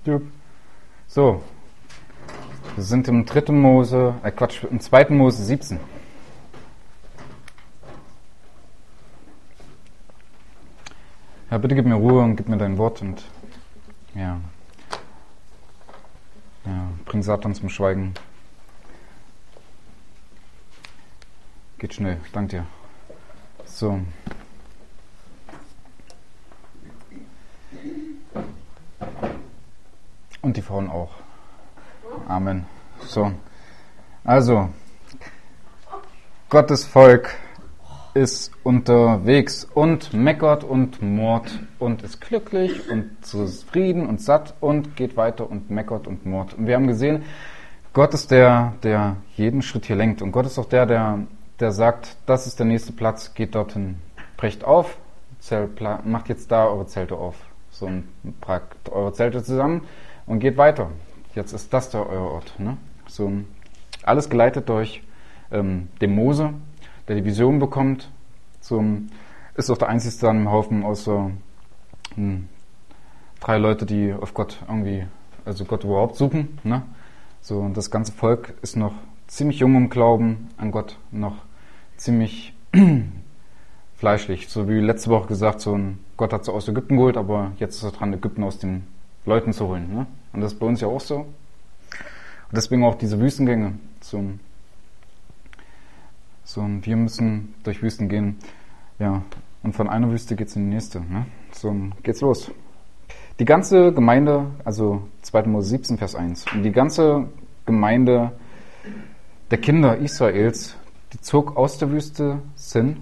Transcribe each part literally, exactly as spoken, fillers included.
So, wir sind im dritten Mose, äh Quatsch, im zweiten Mose siebzehn. Ja, bitte gib mir Ruhe und gib mir dein Wort und ja, ja, bring Satan zum Schweigen. Geht schnell, dank dir. So. Und die Frauen auch. Amen. So. Also, Gottes Volk ist unterwegs und meckert und murrt und ist glücklich und zufrieden und satt und geht weiter und meckert und murrt. Und wir haben gesehen, Gott ist der, der jeden Schritt hier lenkt. Und Gott ist auch der, der, der sagt, das ist der nächste Platz, geht dorthin, brecht auf, Zelt, macht jetzt da eure Zelte auf. So, und packt eure Zelte zusammen und geht weiter. Jetzt ist das der euer Ort. Ne? So, alles geleitet durch ähm, den Mose, der die Vision bekommt. So, ist auch der einzige an dem Haufen, außer hm, drei Leute, die auf Gott irgendwie, also Gott überhaupt suchen. Ne? So, und das ganze Volk ist noch ziemlich jung im Glauben an Gott, noch ziemlich fleischlich. So wie letzte Woche gesagt, so ein Gott hat sie aus Ägypten geholt, aber jetzt ist er dran, Ägypten aus den Leuten zu holen. Ne? Und das ist bei uns ja auch so. Und deswegen auch diese Wüstengänge. So, so, und wir müssen durch Wüsten gehen. Ja, und von einer Wüste geht's in die nächste. Ne? So, geht's los. Die ganze Gemeinde, also zweiter Mose siebzehn, Vers eins, und die ganze Gemeinde der Kinder Israels, die zog aus der Wüste Sin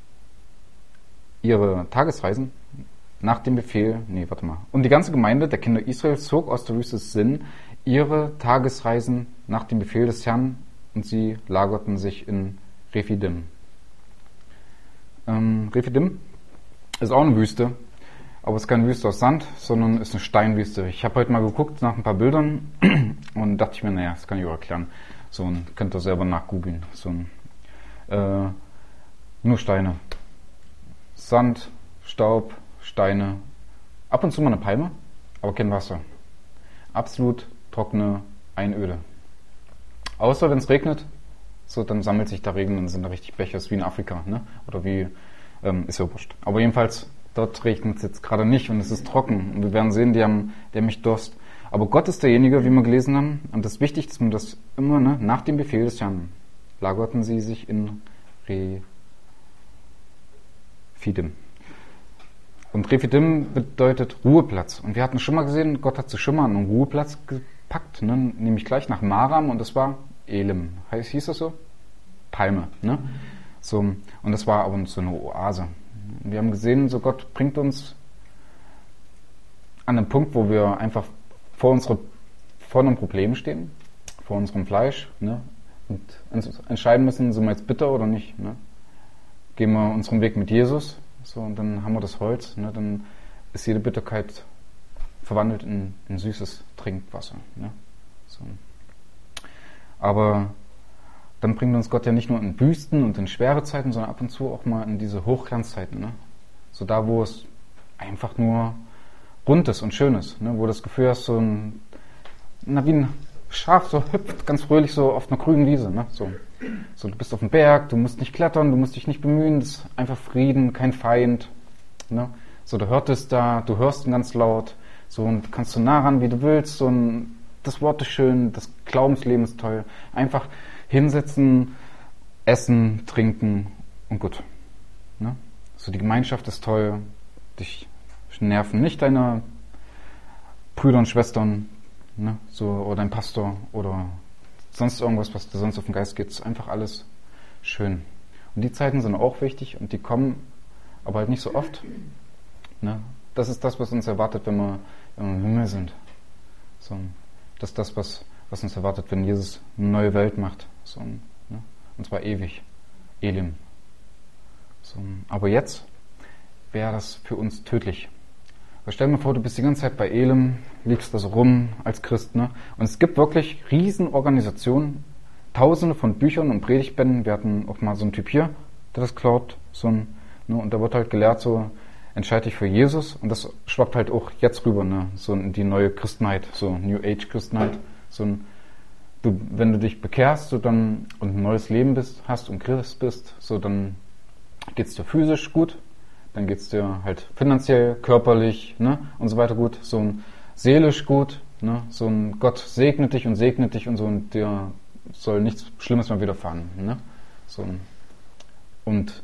ihre Tagesreisen nach dem Befehl, nee, warte mal. Und die ganze Gemeinde der Kinder Israels zog aus der Wüste Sin ihre Tagesreisen nach dem Befehl des Herrn und sie lagerten sich in Rephidim. Ähm, Rephidim ist auch eine Wüste, aber es ist keine Wüste aus Sand, sondern ist eine Steinwüste. Ich habe heute mal geguckt nach ein paar Bildern und dachte ich mir, naja, das kann ich auch erklären. So, und könnt ihr selber nachgoogeln. So, äh, nur Steine. Sand, Staub, Steine, ab und zu mal eine Palme, aber kein Wasser. Absolut trockene Einöde. Außer wenn es regnet, so dann sammelt sich da Regen und sind da richtig Bäche, ist wie in Afrika, ne? Oder wie, ähm, ist ja wurscht. Aber jedenfalls, dort regnet es jetzt gerade nicht und es ist trocken. Und wir werden sehen, die haben, die haben mich Durst. Aber Gott ist derjenige, wie wir gelesen haben, und das ist wichtig, dass man das immer, ne, nach dem Befehl des Herrn, lagerten sie sich in Rephidim. Und Rephidim bedeutet Ruheplatz. Und wir hatten schon mal gesehen, Gott hat sich schon mal einen Ruheplatz gepackt, ne? Nämlich gleich nach Maram, und das war Elim. Heißt, hieß das so? Palme. Ne? So, und das war aber so eine Oase. Wir haben gesehen, so Gott bringt uns an einen Punkt, wo wir einfach vor, unsere, vor einem Problem stehen, vor unserem Fleisch, ne? Und uns entscheiden müssen, sind wir jetzt bitter oder nicht. Ne? Gehen wir unseren Weg mit Jesus, so, und dann haben wir das Holz, ne? Dann ist jede Bitterkeit verwandelt in, in süßes Trinkwasser. Ne? So. Aber dann bringt uns Gott ja nicht nur in Wüsten und in schwere Zeiten, sondern ab und zu auch mal in diese Hochglanzzeiten. Ne? So da, wo es einfach nur rund ist und schön ist, ne? Wo das Gefühl hast, so ein, na, wie ein Schaf so hüpft ganz fröhlich so auf einer grünen Wiese. Ne? So. So, du bist auf dem Berg, du musst nicht klettern, du musst dich nicht bemühen, das ist einfach Frieden, kein Feind. Ne? So, du hörst es da, du hörst ihn ganz laut, so, und kannst so nah ran, wie du willst, so, und das Wort ist schön, das Glaubensleben ist toll. Einfach hinsetzen, essen, trinken und gut. Ne? So, die Gemeinschaft ist toll, dich nerven nicht deine Brüder und Schwestern, ne? So, oder dein Pastor oder sonst irgendwas, was dir sonst auf den Geist geht, ist einfach alles schön. Und die Zeiten sind auch wichtig und die kommen aber halt nicht so oft. Ne? Das ist das, was uns erwartet, wenn wir, wenn wir im Himmel sind. So, das ist das, was, was uns erwartet, wenn Jesus eine neue Welt macht. So, ne? Und zwar ewig. Elim. So, aber jetzt wäre das für uns tödlich. Weil stell dir mal vor, du bist die ganze Zeit bei Elim, liegst da so rum als Christ, ne? Und es gibt wirklich Riesenorganisationen, tausende von Büchern und Predigtbänden. Wir hatten auch mal so einen Typ hier, der das klaut, so ein, ne? Und da wird halt gelehrt, so, entscheide dich für Jesus und das schwappt halt auch jetzt rüber, ne? So in die neue Christenheit, so New Age Christenheit, so ein, du, wenn du dich bekehrst, so dann und ein neues Leben bist, hast und Christ bist, so dann geht's dir physisch gut, dann geht's dir halt finanziell, körperlich, ne, und so weiter gut, so ein seelisch gut, ne, so ein Gott segnet dich und segnet dich und so und dir soll nichts Schlimmes mehr widerfahren, ne, so ein, und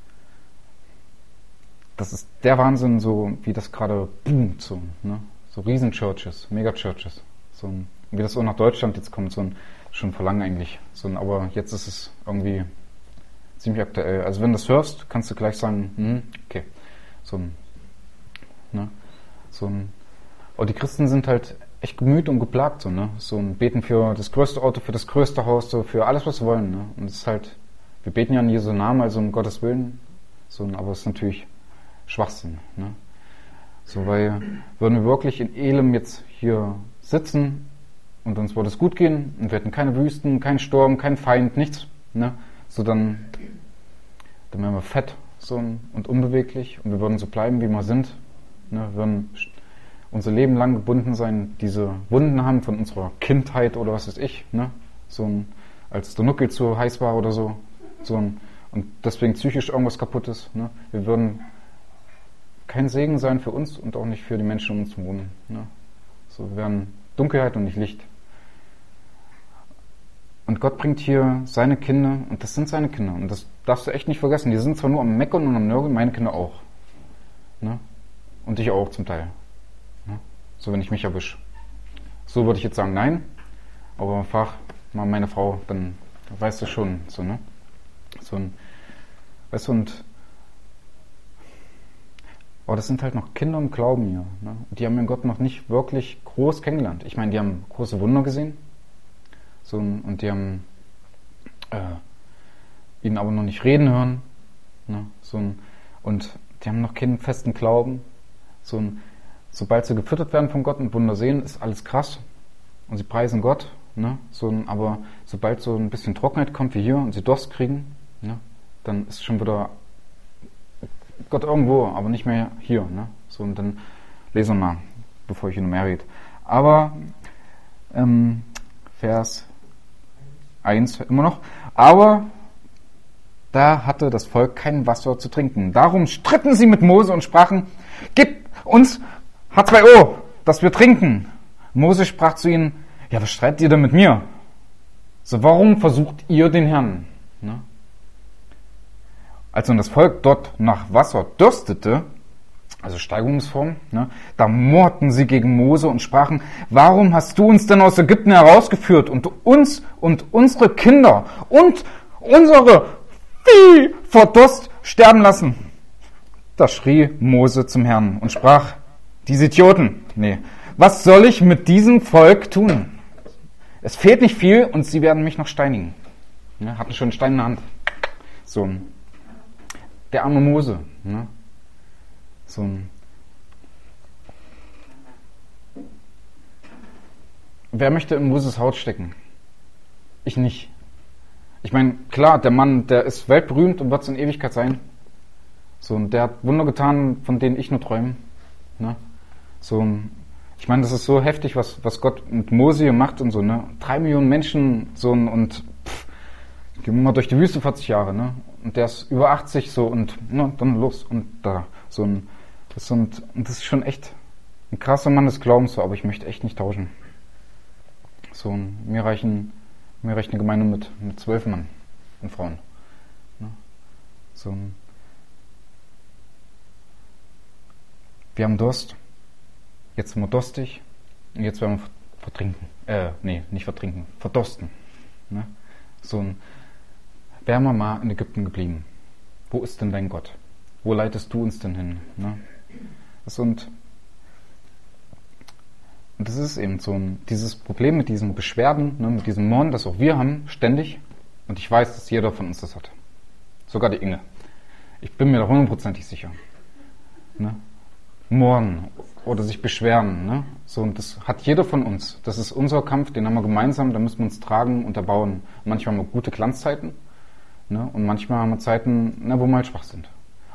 das ist der Wahnsinn, so wie das gerade boomt, so, ne, so Riesen-Churches, Mega-Churches, so ein, wie das auch nach Deutschland jetzt kommt, so ein, schon vor langem eigentlich, so ein, aber jetzt ist es irgendwie ziemlich aktuell. Also wenn du das hörst, kannst du gleich sagen, hm, okay, so ein, ne, so ein, oh, die Christen sind halt echt gemüht und geplagt, so, ne, so ein Beten für das größte Auto, für das größte Haus, so für alles, was sie wollen, ne, und es ist halt, wir beten ja in Jesu Namen, also um Gottes Willen, so, aber es ist natürlich Schwachsinn, ne, so, weil würden wir wirklich in Elem jetzt hier sitzen und uns würde es gut gehen und wir hätten keine Wüsten, keinen Sturm, keinen Feind, nichts, ne, so dann, dann wären wir fett so und unbeweglich und wir würden so bleiben, wie wir sind. Ne, wir würden unser Leben lang gebunden sein, diese Wunden haben von unserer Kindheit oder was weiß ich, ne, so ein, als der Nuckel zu heiß war oder so, so ein, und deswegen psychisch irgendwas kaputt ist. Ne, wir würden kein Segen sein für uns und auch nicht für die Menschen um uns herum. Ne, so, wir wären Dunkelheit und nicht Licht. Und Gott bringt hier seine Kinder, und das sind seine Kinder, und das darfst du echt nicht vergessen. Die sind zwar nur am Meckern und am Nörgeln, meine Kinder auch. Ne? Und ich auch zum Teil. Ne? So, wenn ich mich erwische. So würde ich jetzt sagen, nein, aber frag mal meine Frau, dann weißt du schon, so, ne? So ein, weißt du, und, aber das sind halt noch Kinder im Glauben hier, ne? Die haben ihren Gott noch nicht wirklich groß kennengelernt. Ich meine, die haben große Wunder gesehen, so, und die haben äh, ihn aber noch nicht reden hören, ne, so ein, und die haben noch keinen festen Glauben, so ein, sobald sie gefüttert werden von Gott und Wunder sehen, ist alles krass und sie preisen Gott, ne, so ein, aber sobald so ein bisschen Trockenheit kommt wie hier und sie Durst kriegen, ne, dann ist schon wieder Gott irgendwo, aber nicht mehr hier, ne, so, und dann lesen wir mal, bevor ich hier noch mehr rede. Aber ähm, Vers eins immer noch. Aber da hatte das Volk kein Wasser zu trinken. Darum stritten sie mit Mose und sprachen, gib uns H zwei O, dass wir trinken. Mose sprach zu ihnen, ja, was streitet ihr denn mit mir? So, warum versucht ihr den Herrn? Ne? Als nun das Volk dort nach Wasser dürstete, also Steigerungsform, ne, da murrten sie gegen Mose und sprachen, warum hast du uns denn aus Ägypten herausgeführt und uns und unsere Kinder und unsere Vieh vor Durst sterben lassen? Da schrie Mose zum Herrn und sprach, diese Idioten, nee, was soll ich mit diesem Volk tun? Es fehlt nicht viel und sie werden mich noch steinigen. Ne, hatten schon einen Stein in der Hand. So, der arme Mose, ne? So ein Wer möchte in Moses Haut stecken? Ich nicht. Ich meine, klar, der Mann, der ist weltberühmt und wird es in Ewigkeit sein. So, und der hat Wunder getan, von denen ich nur träume. Ne? So, ich meine, das ist so heftig, was, was Gott mit Mose macht und so, ne? Drei Millionen Menschen, so, und pff, gehen wir mal durch die Wüste vierzig Jahre, ne? Und der ist über achtzig, so, und na, dann los und da, so ein Das, und, und das ist schon echt ein krasser Mann des Glaubens, so, aber ich möchte echt nicht tauschen. So, und mir reichen, mir reicht eine Gemeinde mit, mit zwölf Mann und Frauen. Ne? So, wir haben Durst, jetzt sind wir durstig und jetzt werden wir vertrinken. Äh, nee, nicht vertrinken, verdursten. Ne? So, ein, wären wir mal in Ägypten geblieben. Wo ist denn dein Gott? Wo leitest du uns denn hin? Ne? Das und, und das ist eben so ein, dieses Problem mit diesen Beschwerden, ne, mit diesem Murren, das auch wir haben, ständig. Und ich weiß, dass jeder von uns das hat. Sogar die Inge. Ich bin mir da hundertprozentig sicher. Ne? Murren oder sich beschweren. Ne? So, und das hat jeder von uns. Das ist unser Kampf, den haben wir gemeinsam, da müssen wir uns tragen und erbauen. Manchmal haben wir gute Glanzzeiten, ne? Und manchmal haben wir Zeiten, ne, wo wir halt schwach sind.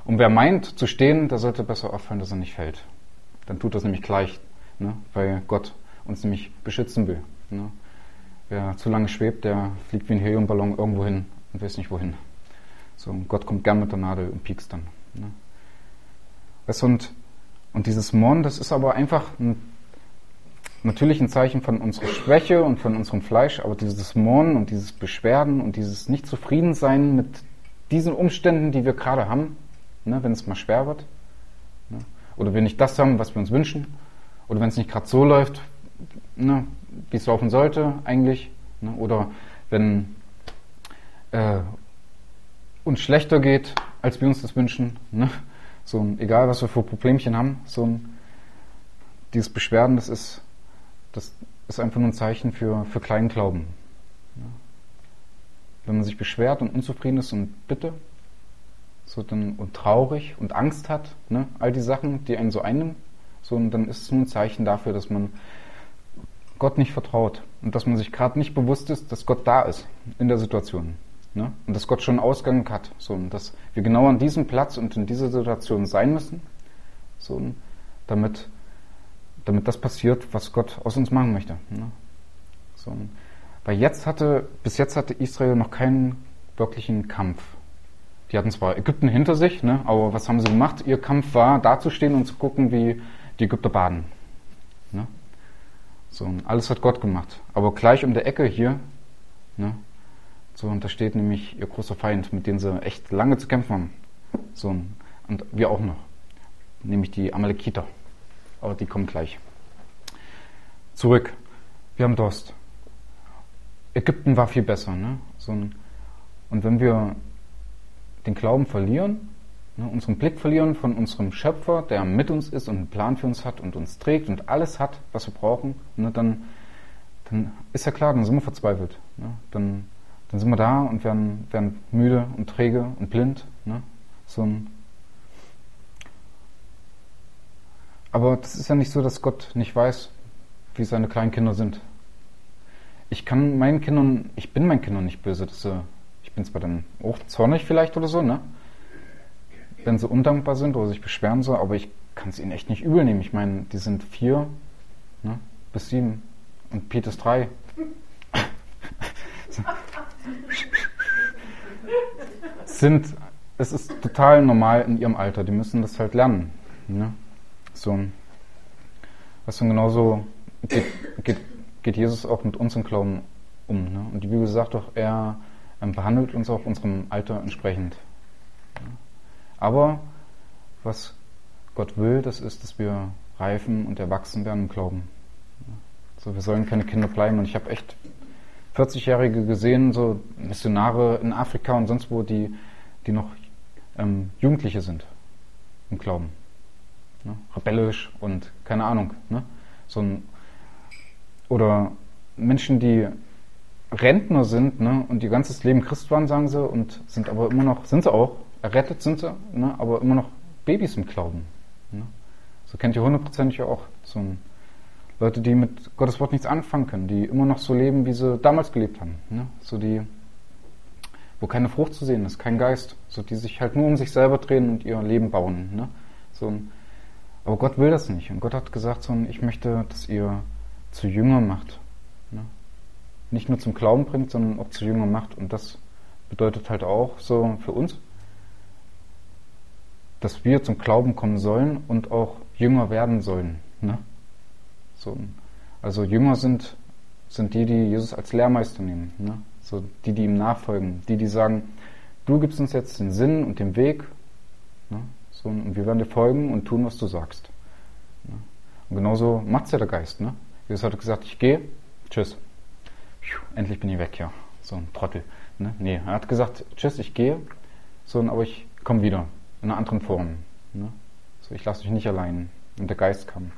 Und wer meint zu stehen, der sollte besser aufhören, dass er nicht fällt. Dann tut das nämlich gleich, ne? Weil Gott uns nämlich beschützen will. Ne? Wer zu lange schwebt, der fliegt wie ein Heliumballon irgendwo hin und weiß nicht wohin. So, und Gott kommt gern mit der Nadel und piekst dann. Ne? Weißt du, und, und dieses Murren, das ist aber einfach ein, natürlich ein Zeichen von unserer Schwäche und von unserem Fleisch, aber dieses Murren und dieses Beschwerden und dieses Nicht-Zufriedensein mit diesen Umständen, die wir gerade haben, ne, wenn es mal schwer wird, ne, oder wir nicht das haben, was wir uns wünschen, oder wenn es nicht gerade so läuft, ne, wie es laufen sollte eigentlich, ne, oder wenn äh, uns schlechter geht, als wir uns das wünschen, ne, so ein, egal was wir für Problemchen haben, so ein, dieses Beschwerden, das ist, das ist einfach nur ein Zeichen für, für kleinen Glauben. Ne. Wenn man sich beschwert und unzufrieden ist und bitte, so dann, und traurig und Angst hat, ne, all die Sachen, die einen so einnehmen, so, und dann ist es nur ein Zeichen dafür, dass man Gott nicht vertraut und dass man sich gerade nicht bewusst ist, dass Gott da ist in der Situation, ne, und dass Gott schon einen Ausgang hat, so, und dass wir genau an diesem Platz und in dieser Situation sein müssen, so, damit, damit das passiert, was Gott aus uns machen möchte, ne, so. Weil jetzt hatte, bis jetzt hatte Israel noch keinen wirklichen Kampf. Die hatten zwar Ägypten hinter sich, ne, aber was haben sie gemacht? Ihr Kampf war, dazustehen und zu gucken, wie die Ägypter baden. Ne? So, und alles hat Gott gemacht. Aber gleich um der Ecke hier, ne, so, und da steht nämlich ihr großer Feind, mit dem sie echt lange zu kämpfen haben. So, und wir auch noch. Nämlich die Amalekiter. Aber die kommen gleich. Zurück. Wir haben Durst. Ägypten war viel besser, ne? So ein, und wenn wir den Glauben verlieren, ne, unseren Blick verlieren von unserem Schöpfer, der mit uns ist und einen Plan für uns hat und uns trägt und alles hat, was wir brauchen, ne, dann, dann ist ja klar, dann sind wir verzweifelt. Ne? Dann, dann sind wir da und werden, werden müde und träge und blind. Ne? So ein Aber das ist ja nicht so, dass Gott nicht weiß, wie seine kleinen Kinder sind. Ich kann meinen Kindern, ich bin meinen Kindern nicht böse, dass sie, ich bin zwar dann auch zornig vielleicht oder so, ne? Wenn sie undankbar sind oder sich beschweren so, aber ich kann es ihnen echt nicht übel nehmen. Ich meine, die sind vier, ne, bis sieben und Pete ist drei. sind, es ist total normal in ihrem Alter, die müssen das halt lernen, ne? So, was und genauso geht, geht geht Jesus auch mit unserem Glauben um. Ne? Und die Bibel sagt doch, er ähm, behandelt uns auch unserem Alter entsprechend. Ja? Aber was Gott will, das ist, dass wir reifen und erwachsen werden im Glauben. Ja? So, wir sollen keine Kinder bleiben. Und ich habe echt vierzigjährige gesehen, so Missionare in Afrika und sonst wo, die, die noch ähm, Jugendliche sind im Glauben. Ne? Rebellisch und keine Ahnung. Ne? So ein Oder Menschen, die Rentner sind, ne, und ihr ganzes Leben Christ waren, sagen sie, und sind aber immer noch, sind sie auch, errettet sind sie, ne, aber immer noch Babys im Glauben. Ne. So kennt ihr hundertprozentig ja auch so ein, Leute, die mit Gottes Wort nichts anfangen können, die immer noch so leben, wie sie damals gelebt haben. Ne. So die, wo keine Frucht zu sehen ist, kein Geist, so die sich halt nur um sich selber drehen und ihr Leben bauen. Ne. So ein, aber Gott will das nicht. Und Gott hat gesagt, so ein, ich möchte, dass ihr zu Jünger macht. Ne? Nicht nur zum Glauben bringt, sondern auch zu Jünger macht. Und das bedeutet halt auch so für uns, dass wir zum Glauben kommen sollen und auch Jünger werden sollen. Ne? So, also Jünger sind, sind die, die Jesus als Lehrmeister nehmen. Ne? So die, die ihm nachfolgen. Die, die sagen, du gibst uns jetzt den Sinn und den Weg. Ne? So, und wir werden dir folgen und tun, was du sagst. Ne? Und genauso macht's ja der Geist. Ne? Jesus hat gesagt, ich gehe, tschüss. Puh, endlich bin ich weg, ja. So ein Trottel. Ne? Nee, er hat gesagt, tschüss, ich gehe, so, aber ich komme wieder. In einer anderen Form. Ne? So, ich lasse dich nicht allein. Und der Geist kam.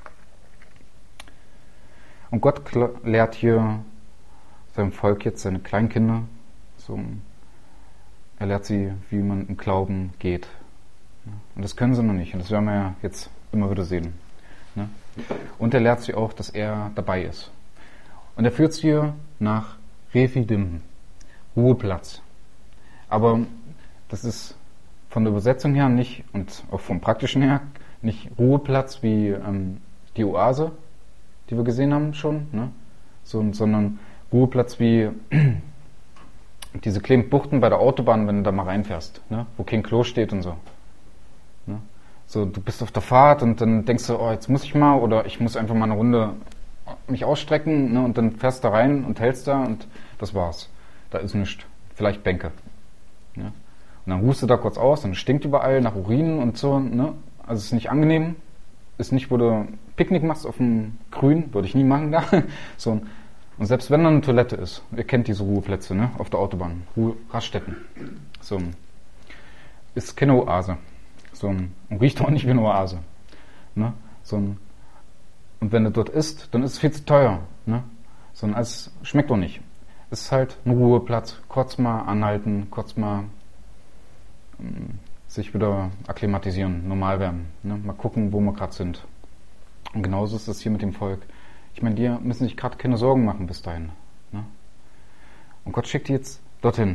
Und Gott lehrt hier seinem Volk jetzt, seine Kleinkinder, so, er lehrt sie, wie man im Glauben geht. Und das können sie noch nicht. Und das werden wir ja jetzt immer wieder sehen. Ne? Und er lehrt sie auch, dass er dabei ist. Und er führt sie nach Rephidim, Ruheplatz. Aber das ist von der Übersetzung her nicht und auch vom praktischen her nicht Ruheplatz wie ähm, die Oase, die wir gesehen haben schon, ne? So, sondern Ruheplatz wie diese kleinen Buchten bei der Autobahn, wenn du da mal reinfährst, ne? Wo kein Klo steht und so. Ne? So, du bist auf der Fahrt und dann denkst du, oh, jetzt muss ich mal oder ich muss einfach mal eine Runde mich ausstrecken, ne? Und dann fährst du da rein und hältst da und das war's. Da ist nichts. Vielleicht Bänke. Ne? Und dann ruhst du da kurz aus, dann stinkt überall nach Urin und so, ne? Also es ist nicht angenehm. Ist nicht, wo du Picknick machst auf dem Grün, würde ich nie machen da. So, und selbst wenn da eine Toilette ist, ihr kennt diese Ruheplätze, ne? Auf der Autobahn, Ruhe, Raststätten. So, ist keine Oase. So, und riecht auch nicht wie eine Oase. Ne? So, und wenn du dort isst, dann ist es viel zu teuer. Ne? So, und es schmeckt auch nicht. Es ist halt ein Ruheplatz, kurz mal anhalten, kurz mal ähm, sich wieder akklimatisieren, normal werden. Ne? Mal gucken, wo wir gerade sind. Und genauso ist das hier mit dem Volk. Ich meine, die müssen sich gerade keine Sorgen machen bis dahin. Ne? Und Gott schickt die jetzt dorthin.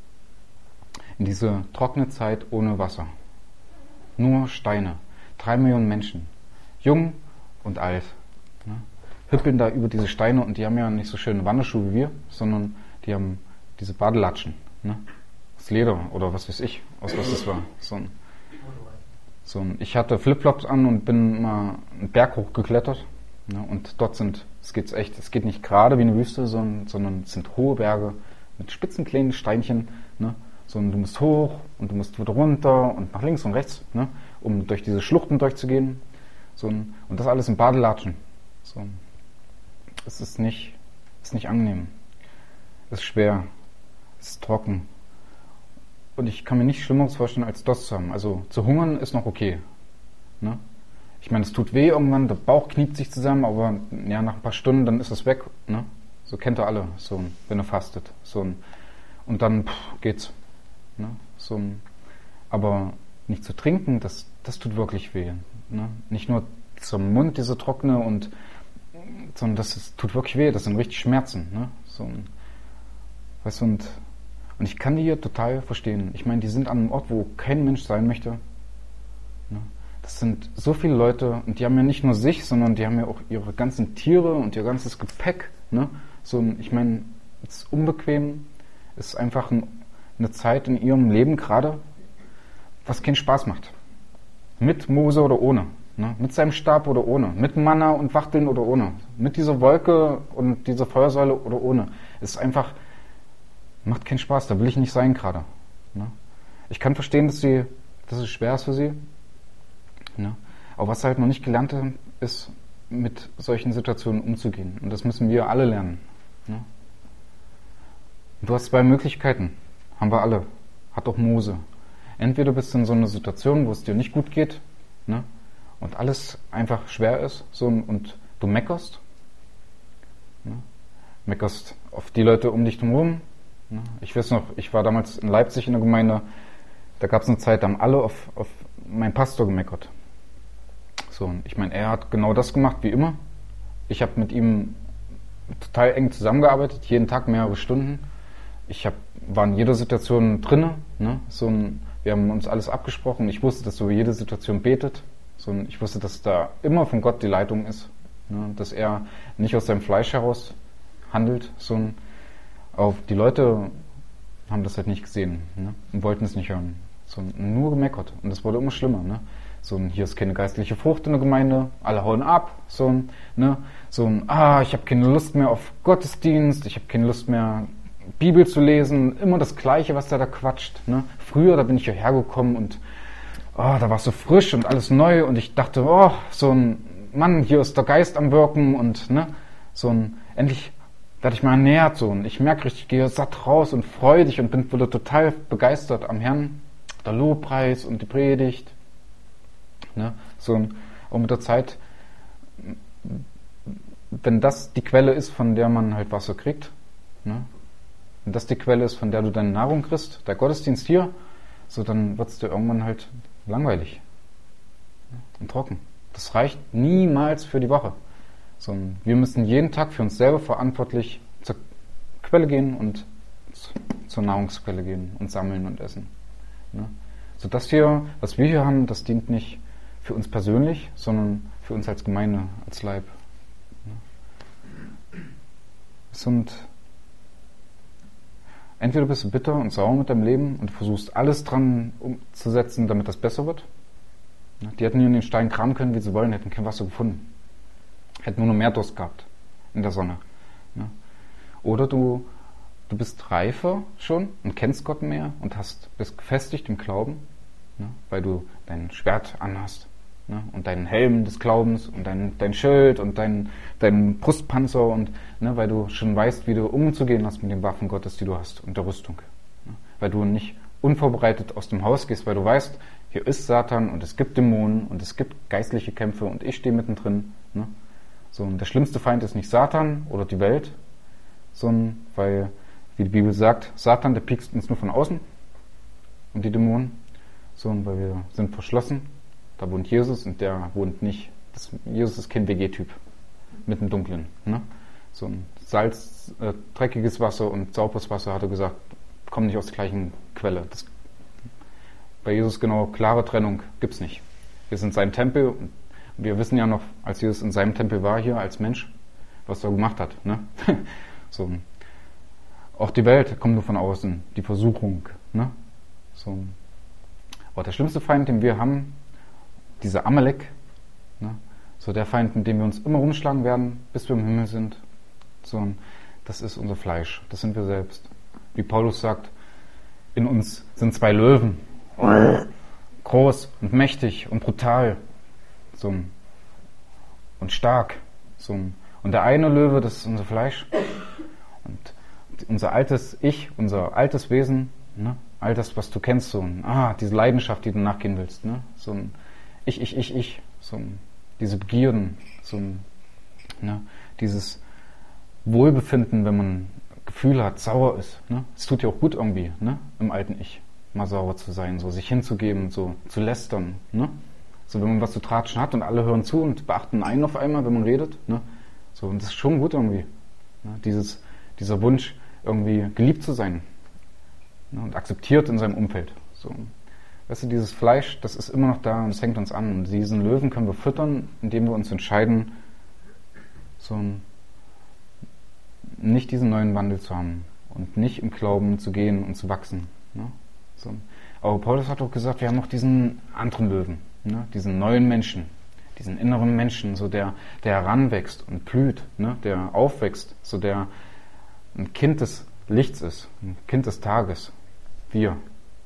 In diese trockene Zeit ohne Wasser. Nur Steine. Drei Millionen Menschen. Jung und alt. Ne? Hüppeln da über diese Steine und die haben ja nicht so schöne Wanderschuhe wie wir, sondern die haben diese Badelatschen. Ne? Aus Leder oder was weiß ich, aus was das war. So ein, so ein, ich hatte Flipflops an und bin mal einen Berg hochgeklettert. Ne? Und dort sind, es geht echt, es geht nicht gerade wie eine Wüste, sondern, sondern es sind hohe Berge mit spitzen kleinen Steinchen. Ne? Sondern du musst hoch und du musst wieder runter und nach links und rechts, ne? Um durch diese Schluchten durchzugehen. So ein, und das alles in Badelatschen. So. Es ist nicht, ist nicht angenehm. Es ist schwer. Es ist trocken. Und ich kann mir nichts Schlimmeres vorstellen, als das zu haben. Also zu hungern ist noch okay. Ne? Ich meine, es tut weh irgendwann, der Bauch kniept sich zusammen, aber ja, nach ein paar Stunden, dann ist es weg. Ne? So kennt ihr alle, so, wenn ihr fastet. So, und dann pff, geht's. Ne? So, aber nicht zu trinken, das, das tut wirklich weh. Ne? Nicht nur zum Mund, diese trockene, und, sondern das ist, tut wirklich weh, das sind richtig Schmerzen. Ne? So, weißt du, und, und ich kann die hier total verstehen. Ich meine, die sind an einem Ort, wo kein Mensch sein möchte. Ne? Das sind so viele Leute, und die haben ja nicht nur sich, sondern die haben ja auch ihre ganzen Tiere und ihr ganzes Gepäck. Ne? So, ich meine, es ist unbequem, es ist einfach ein eine Zeit in ihrem Leben gerade, was keinen Spaß macht. Mit Mose oder ohne. Ne? Mit seinem Stab oder ohne. Mit Manna und Wachteln oder ohne. Mit dieser Wolke und dieser Feuersäule oder ohne. Es ist einfach, macht keinen Spaß, da will ich nicht sein gerade. Ne? Ich kann verstehen, dass, sie, dass es schwer ist für sie. Ne? Aber was sie halt noch nicht gelernt haben, ist, mit solchen Situationen umzugehen. Und das müssen wir alle lernen. Ne? Du hast zwei Möglichkeiten. Haben wir alle. Hat auch Mose. Entweder bist du in so einer Situation, wo es dir nicht gut geht, ne, und alles einfach schwer ist, so, und du meckerst. Ne, meckerst auf die Leute um dich herum. Ne. Ich weiß noch, ich war damals in Leipzig in der Gemeinde, da gab es eine Zeit, da haben alle auf, auf meinen Pastor gemeckert. So, und ich meine, er hat genau das gemacht wie immer. Ich habe mit ihm total eng zusammengearbeitet, jeden Tag mehrere Stunden. Ich hab, war in jeder Situation drinne, ne? So ein, wir haben uns alles abgesprochen. Ich wusste, dass so jede Situation betet. So ein, ich wusste, dass da immer von Gott die Leitung ist, ne? Dass er nicht aus seinem Fleisch heraus handelt. So ein, auch die Leute haben das halt nicht gesehen, ne? Und wollten es nicht hören. So ein, nur gemeckert. Und das wurde immer schlimmer. Ne? So ein, hier ist keine geistliche Frucht in der Gemeinde. Alle hauen ab. So ein, ne? So ein, ah, ich habe keine Lust mehr auf Gottesdienst. Ich habe keine Lust mehr, Bibel zu lesen, immer das Gleiche, was der da quatscht. Ne? Früher, da bin ich hierher gekommen und oh, da war es so frisch und alles neu und ich dachte, oh, so ein Mann, hier ist der Geist am Wirken und ne, so ein, endlich werde ich mal ernährt, so, und ich merke richtig, ich gehe satt raus und freudig und bin wieder total begeistert am Herrn, der Lobpreis und die Predigt. Ne? So, und mit der Zeit, wenn das die Quelle ist, von der man halt Wasser kriegt, ne? Wenn das die Quelle ist, von der du deine Nahrung kriegst, der Gottesdienst hier, so, dann wird es dir irgendwann halt langweilig und trocken. Das reicht niemals für die Woche. So, wir müssen jeden Tag für uns selber verantwortlich zur Quelle gehen und zur Nahrungsquelle gehen und sammeln und essen. Ne? So das hier, was wir hier haben, das dient nicht für uns persönlich, sondern für uns als Gemeinde, als Leib. Und entweder bist du bitter und sauer mit deinem Leben und versuchst alles dran umzusetzen, damit das besser wird. Die hätten hier in den Stein kramen können, wie sie wollen, hätten kein Wasser gefunden. Hätten nur noch mehr Durst gehabt in der Sonne. Oder du, du bist reifer schon und kennst Gott mehr und hast, bist gefestigt im Glauben, weil du dein Schwert anhast. Ne, und deinen Helm des Glaubens und dein, dein Schild und dein, dein Brustpanzer und ne, weil du schon weißt, wie du umzugehen hast mit den Waffen Gottes, die du hast und der Rüstung. Ne, weil du nicht unvorbereitet aus dem Haus gehst, weil du weißt, hier ist Satan und es gibt Dämonen und es gibt geistliche Kämpfe und ich stehe mittendrin. Ne, so, und der schlimmste Feind ist nicht Satan oder die Welt, sondern weil, wie die Bibel sagt, Satan, der piekst uns nur von außen und die Dämonen, so, weil wir sind verschlossen. Da wohnt Jesus und der wohnt nicht. Das, Jesus ist kein W G-Typ. Mit dem Dunklen. Ne? So ein Salz, äh, dreckiges Wasser und sauberes Wasser, hat er gesagt, kommen nicht aus der gleichen Quelle. Das, bei Jesus genau klare Trennung gibt's nicht. Wir sind sein Tempel und wir wissen ja noch, als Jesus in seinem Tempel war hier als Mensch, was er gemacht hat. Ne? so. Auch die Welt kommt nur von außen. Die Versuchung. Ne? So. Aber der schlimmste Feind, den wir haben, dieser Amalek, ne, so der Feind, mit dem wir uns immer rumschlagen werden, bis wir im Himmel sind, so, das ist unser Fleisch, das sind wir selbst. Wie Paulus sagt, in uns sind zwei Löwen, groß und mächtig und brutal, so, und stark, so, und der eine Löwe, das ist unser Fleisch, und unser altes Ich, unser altes Wesen, ne, all das, was du kennst, so, ah, diese Leidenschaft, die du nachgehen willst, ne, so ein Ich, ich, ich, ich, so diese Begierden, so ne, dieses Wohlbefinden, wenn man Gefühl hat, sauer ist. Ne? Es tut ja auch gut irgendwie, ne, im alten Ich, mal sauer zu sein, so sich hinzugeben, so zu lästern. Ne? So wenn man was zu tratschen hat und alle hören zu und beachten einen auf einmal, wenn man redet. Ne? So, und das ist schon gut irgendwie. Ne? Dieses, dieser Wunsch, irgendwie geliebt zu sein, ne? Und akzeptiert in seinem Umfeld. So. Weißt du, dieses Fleisch, das ist immer noch da und es hängt uns an. Und diesen Löwen können wir füttern, indem wir uns entscheiden, so nicht diesen neuen Wandel zu haben und nicht im Glauben zu gehen und zu wachsen. Ne? So. Aber Paulus hat auch gesagt, wir haben noch diesen anderen Löwen, ne? Diesen neuen Menschen, diesen inneren Menschen, so der, der heranwächst und blüht, ne? Der aufwächst, so der ein Kind des Lichts ist, ein Kind des Tages. Wir.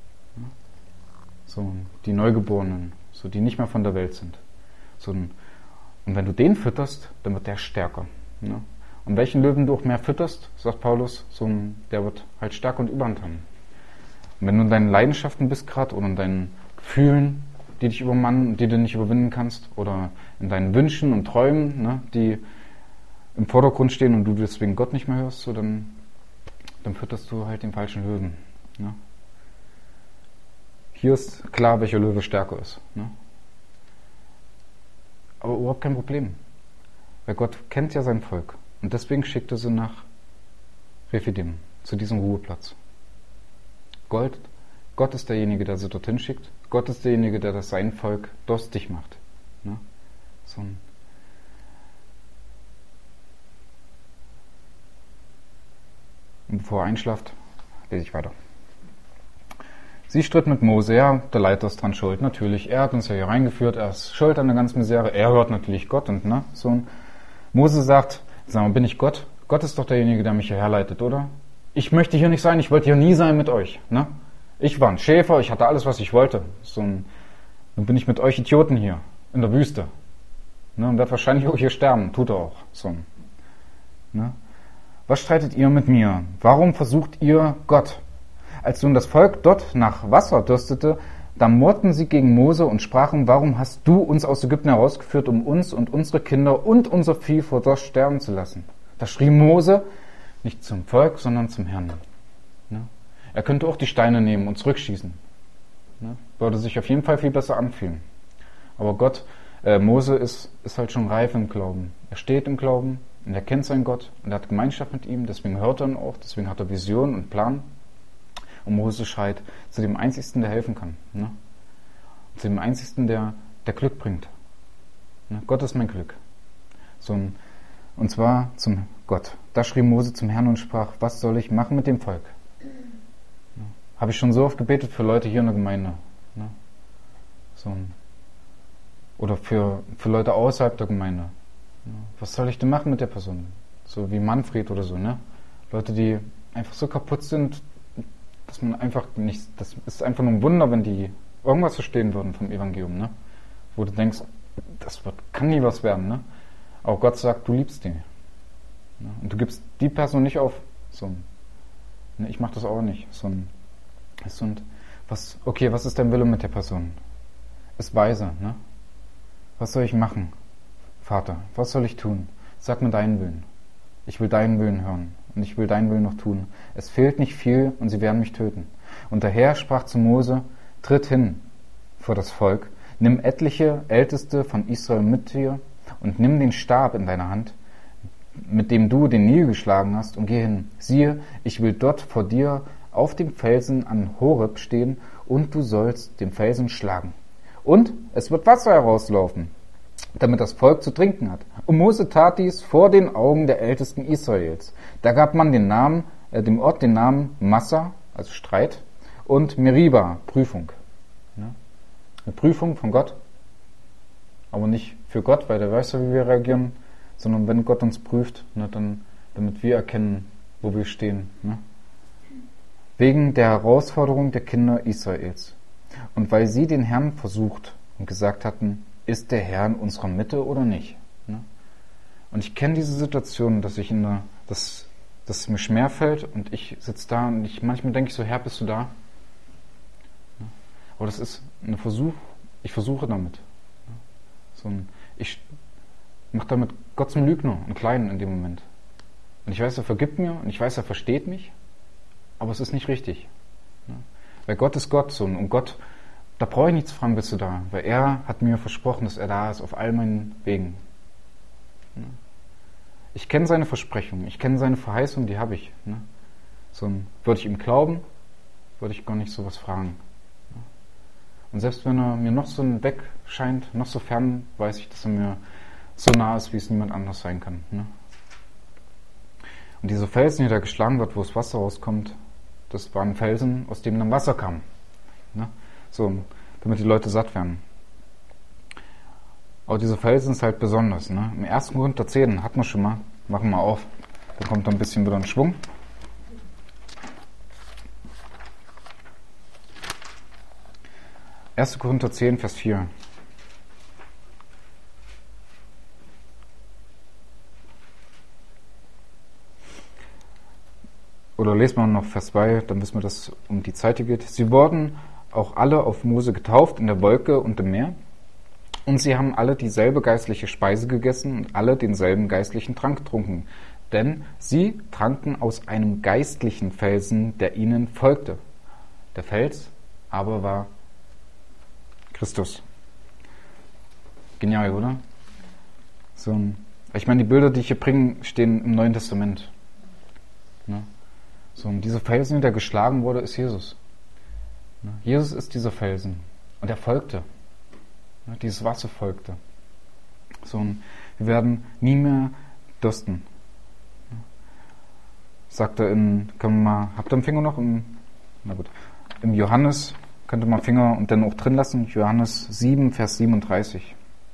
So, die Neugeborenen, so die nicht mehr von der Welt sind. So, und wenn du den fütterst, dann wird der stärker. Ne? Und welchen Löwen du auch mehr fütterst, sagt Paulus, so, der wird halt stärker und Überhand haben. Und wenn du in deinen Leidenschaften bist gerade oder in deinen Gefühlen, die dich übermannen, die du nicht überwinden kannst, oder in deinen Wünschen und Träumen, ne, die im Vordergrund stehen und du deswegen Gott nicht mehr hörst, so, dann, dann fütterst du halt den falschen Löwen. Ne? Hier ist klar, welcher Löwe stärker ist. Ne? Aber überhaupt kein Problem. Weil Gott kennt ja sein Volk. Und deswegen schickt er sie nach Rephidim, zu diesem Ruheplatz. Gott, Gott ist derjenige, der sie dorthin schickt. Gott ist derjenige, der das sein Volk durstig macht. Ne? So ein Und bevor er einschlaft, lese ich weiter. Sie stritt mit Mose, ja, der Leiter ist dran schuld, natürlich. Er hat uns ja hier reingeführt, er ist schuld an der ganzen Misere, er hört natürlich Gott und, ne, so. Mose sagt, sag mal, bin ich Gott? Gott ist doch derjenige, der mich hierher leitet, oder? Ich möchte hier nicht sein, ich wollte hier nie sein mit euch, ne? Ich war ein Schäfer, ich hatte alles, was ich wollte. So ein, dann bin ich mit euch Idioten hier, in der Wüste. Ne, und werde wahrscheinlich auch hier sterben, tut er auch, so. Ne? Was streitet ihr mit mir? Warum versucht ihr Gott? Als nun das Volk dort nach Wasser dürstete, da murrten sie gegen Mose und sprachen, warum hast du uns aus Ägypten herausgeführt, um uns und unsere Kinder und unser Vieh vor Durst sterben zu lassen? Da schrie Mose nicht zum Volk, sondern zum Herrn. Ne? Er könnte auch die Steine nehmen und zurückschießen. Ne? Würde sich auf jeden Fall viel besser anfühlen. Aber Gott, äh, Mose ist, ist halt schon reif im Glauben. Er steht im Glauben und er kennt seinen Gott und er hat Gemeinschaft mit ihm, deswegen hört er ihn auch, deswegen hat er Vision und Plan. Und Mose schreit zu dem Einzigsten, der helfen kann. Ne? Zu dem Einzigsten, der, der Glück bringt. Ne? Gott ist mein Glück. So ein, und zwar zum Gott. Da schrie Mose zum Herrn und sprach, was soll ich machen mit dem Volk? Ne? Habe ich schon so oft gebetet für Leute hier in der Gemeinde. Ne? So ein, oder für, für Leute außerhalb der Gemeinde. Ne? Was soll ich denn machen mit der Person? So wie Manfred oder so. Ne? Leute, die einfach so kaputt sind, dass man einfach nicht, das ist einfach nur ein Wunder, wenn die irgendwas verstehen würden vom Evangelium, ne? Wo du denkst, das wird, kann nie was werden, ne? Aber Gott sagt, du liebst die. Ne? Und du gibst die Person nicht auf. So ein, ne? Ich mach das auch nicht. So ein, so ein, was, okay, was ist dein Wille mit der Person? Ist weise, ne? Was soll ich machen? Vater, was soll ich tun? Sag mir deinen Willen. Ich will deinen Willen hören. Und ich will deinen Willen noch tun. Es fehlt nicht viel, und sie werden mich töten. Und der Herr sprach zu Mose, tritt hin vor das Volk, nimm etliche Älteste von Israel mit dir und nimm den Stab in deine Hand, mit dem du den Nil geschlagen hast, und geh hin. Siehe, ich will dort vor dir auf dem Felsen an Horeb stehen, und du sollst den Felsen schlagen. Und es wird Wasser herauslaufen, damit das Volk zu trinken hat. Und Mose tat dies vor den Augen der Ältesten Israels. Da gab man den Namen, äh, dem Ort den Namen Massa, also Streit, und Meriba, Prüfung. Ja? Eine Prüfung von Gott, aber nicht für Gott, weil der weiß ja, wie wir reagieren, sondern wenn Gott uns prüft, ne, dann, damit wir erkennen, wo wir stehen. Ne? Wegen der Herausforderung der Kinder Israels. Und weil sie den Herrn versucht und gesagt hatten, ist der Herr in unserer Mitte oder nicht? Ne? Und ich kenne diese Situation, dass ich in der, dass, dass es mir schwerfällt und ich sitze da und ich, manchmal denke ich so, Herr, bist du da? Ne? Aber das ist ein Versuch, ich versuche damit. Ne? So ein, ich mache damit Gott zum Lügner, einen Kleinen in dem Moment. Und ich weiß, er vergibt mir und ich weiß, er versteht mich, aber es ist nicht richtig. Ne? Weil Gott ist Gott so, und Gott, da brauche ich nichts fragen, bist du da? Weil er hat mir versprochen, dass er da ist auf all meinen Wegen. Ne? Ich kenne seine Versprechungen, ich kenne seine Verheißungen, die habe ich. Ne? So, würde ich ihm glauben, würde ich gar nicht sowas fragen. Ne? Und selbst wenn er mir noch so weg scheint, noch so fern, weiß ich, dass er mir so nah ist, wie es niemand anders sein kann. Ne? Und diese Felsen, die da geschlagen wird, wo das Wasser rauskommt, das waren Felsen, aus denen dann Wasser kam. Ne? So, damit die Leute satt werden. Aber diese Felsen sind halt besonders. Ne? Im ersten Korinther zehn hatten wir schon mal, machen wir auf, da kommt dann ein bisschen wieder ein Schwung. erster Korinther zehn, Vers vier. Oder lesen wir noch Vers zwei, dann wissen wir, dass es um die Zeit hier geht. Sie wurden auch alle auf Mose getauft in der Wolke und im Meer. Und sie haben alle dieselbe geistliche Speise gegessen und alle denselben geistlichen Trank getrunken. Denn sie tranken aus einem geistlichen Felsen, der ihnen folgte. Der Fels aber war Christus. Genial, oder? So, ich meine, die Bilder, die ich hier bringe, stehen im Neuen Testament. Ne? So, und dieser Felsen, der geschlagen wurde, ist Jesus. Jesus ist dieser Felsen. Und er folgte. Dieses Wasser folgte. So, und wir werden nie mehr dürsten. Sagt er in, können wir mal, habt ihr einen Finger noch? Im, na gut. Im Johannes, könnt ihr mal Finger und dann auch drin lassen. Johannes sieben, Vers siebenunddreißig.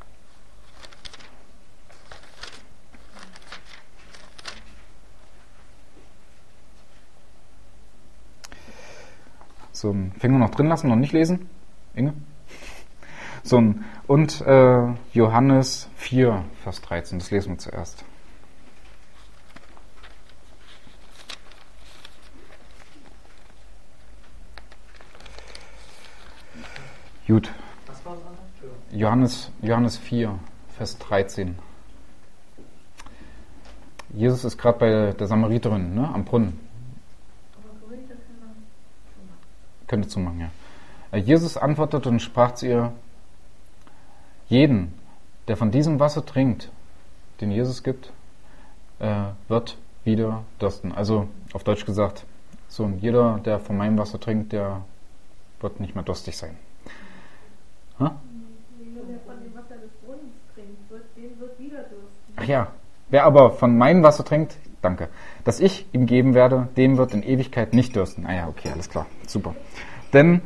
So, Finger noch drin lassen, noch nicht lesen. Inge? So, und äh, Johannes vier, Vers dreizehn, das lesen wir zuerst. Gut. Was war das? Johannes, Johannes vier, Vers dreizehn. Jesus ist gerade bei der Samariterin, ne, am Brunnen. Könnte zumachen, ja. Jesus antwortete und sprach zu ihr, jeden, der von diesem Wasser trinkt, den Jesus gibt, äh, wird wieder dürsten. Also auf Deutsch gesagt, So, und jeder, der von meinem Wasser trinkt, der wird nicht mehr durstig sein. Ha? Wer von dem Wasser des Brunnens trinkt, wird, den wird wieder dursten. Ach ja, wer aber von meinem Wasser trinkt, danke, das ich ihm geben werde, dem wird in Ewigkeit nicht dürsten. Ah ja, okay, alles klar, super. Denn,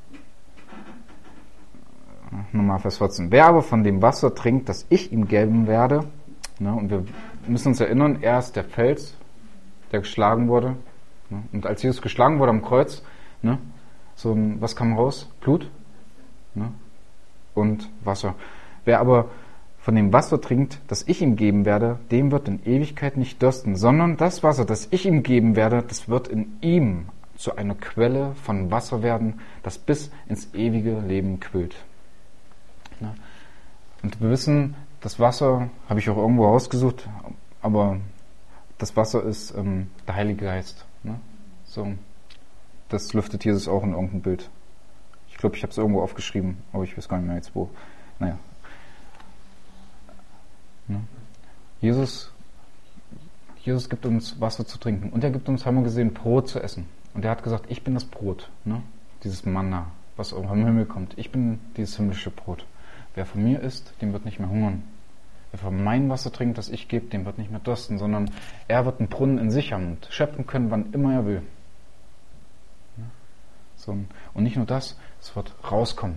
nochmal Vers vierzehn, wer aber von dem Wasser trinkt, das ich ihm geben werde, ne, und wir müssen uns erinnern, er ist der Fels, der geschlagen wurde, ne, und als Jesus geschlagen wurde am Kreuz, ne, so ein, was kam raus? Blut, ne, und Wasser. Wer aber von dem Wasser trinkt, das ich ihm geben werde, dem wird in Ewigkeit nicht dürsten, sondern das Wasser, das ich ihm geben werde, das wird in ihm zu einer Quelle von Wasser werden, das bis ins ewige Leben quillt. Ja. Und wir wissen, das Wasser, habe ich auch irgendwo rausgesucht, aber das Wasser ist ähm, der Heilige Geist. Ne? So, das lüftet Jesus auch in irgendeinem Bild. Ich glaube, ich habe es irgendwo aufgeschrieben, aber ich weiß gar nicht mehr jetzt wo. Naja. Jesus, Jesus gibt uns Wasser zu trinken und er gibt uns, haben wir gesehen, Brot zu essen. Und er hat gesagt, ich bin das Brot, ne? Dieses Manna, was auch vom Himmel kommt. Ich bin dieses himmlische Brot. Wer von mir isst, dem wird nicht mehr hungern. Wer von meinem Wasser trinkt, das ich gebe, dem wird nicht mehr dursten, sondern er wird einen Brunnen in sich haben und schöpfen können, wann immer er will. So, und nicht nur das, es wird rauskommen.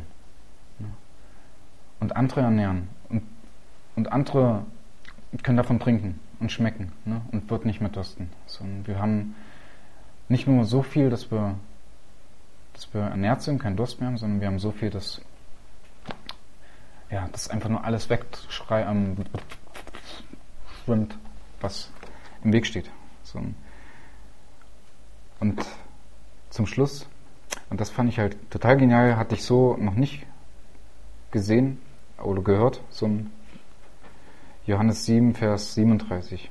Und andere ernähren. Und, und andere können davon trinken und schmecken, ne? Und wird nicht mehr dursten. Sondern wir haben nicht nur so viel, dass wir, dass wir ernährt sind, keinen Durst mehr haben, sondern wir haben so viel, dass, ja, dass einfach nur alles wegschreit, ähm, schwimmt, was im Weg steht. So. Und zum Schluss, und das fand ich halt total genial, hatte ich so noch nicht gesehen oder gehört, so ein Johannes sieben, Vers siebenunddreißig.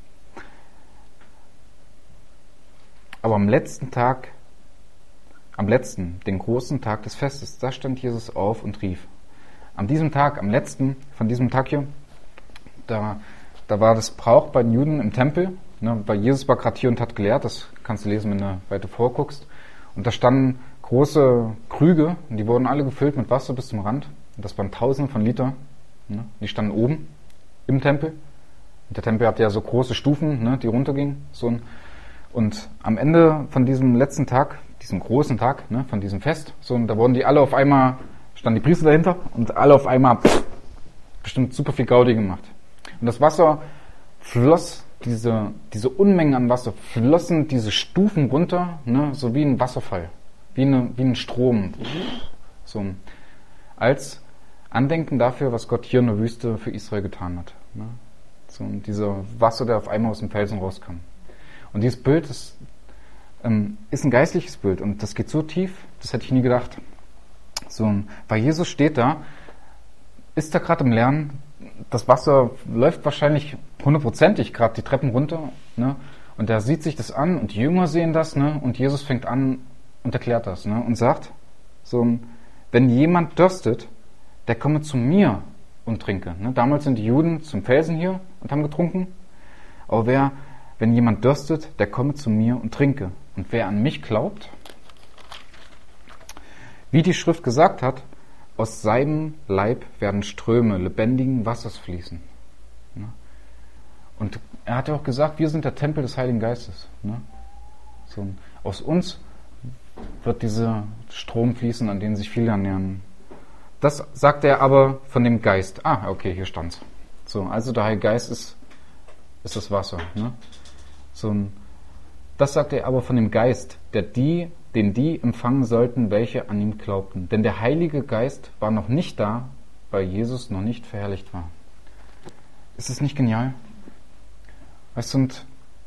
Aber am letzten Tag, am letzten, den großen Tag des Festes, da stand Jesus auf und rief. An diesem Tag, am letzten von diesem Tag hier, da, da war das Brauch bei den Juden im Tempel, ne, weil Jesus war gerade hier und hat gelehrt, das kannst du lesen, wenn du weiter vorguckst. Und da standen große Krüge, und die wurden alle gefüllt mit Wasser bis zum Rand. Und das waren Tausende von Liter. Ne, die standen oben im Tempel. Und der Tempel hatte ja so große Stufen, ne, die runtergingen. So ein, und am Ende von diesem letzten Tag, diesem großen Tag, ne, von diesem Fest, so, und da wurden die alle auf einmal, standen die Priester dahinter und alle auf einmal pff, bestimmt super viel Gaudi gemacht. Und das Wasser floss, diese, diese Unmengen an Wasser, flossen diese Stufen runter, ne, so wie ein Wasserfall, wie, eine, wie ein Strom. So, als Andenken dafür, was Gott hier in der Wüste für Israel getan hat. Ne? So, und dieser Wasser, der auf einmal aus dem Felsen rauskam. Und dieses Bild ist, ähm, ist ein geistliches Bild und das geht so tief, das hätte ich nie gedacht. So, weil Jesus steht da, ist da gerade im Lernen, das Wasser läuft wahrscheinlich hundertprozentig gerade die Treppen runter, ne? Und er sieht sich das an und die Jünger sehen das, ne? Und Jesus fängt an und erklärt das, ne? Und sagt, so, wenn jemand dürstet, der komme zu mir und trinke. Ne? Damals sind die Juden zum Felsen hier und haben getrunken. Aber wer, wenn jemand dürstet, der komme zu mir und trinke. Und wer an mich glaubt, wie die Schrift gesagt hat, aus seinem Leib werden Ströme lebendigen Wassers fließen. Ne? Und er hat ja auch gesagt, wir sind der Tempel des Heiligen Geistes. Ne? So, aus uns wird dieser Strom fließen, an den sich viele ernähren. Das sagt er aber von dem Geist. Ah, okay, hier stand's. So, also der Heilige Geist ist, ist das Wasser. Ne? So, das sagt er aber von dem Geist, der die, den die empfangen sollten, welche an ihm glaubten. Denn der Heilige Geist war noch nicht da, weil Jesus noch nicht verherrlicht war. Ist es nicht genial? Weißt du, und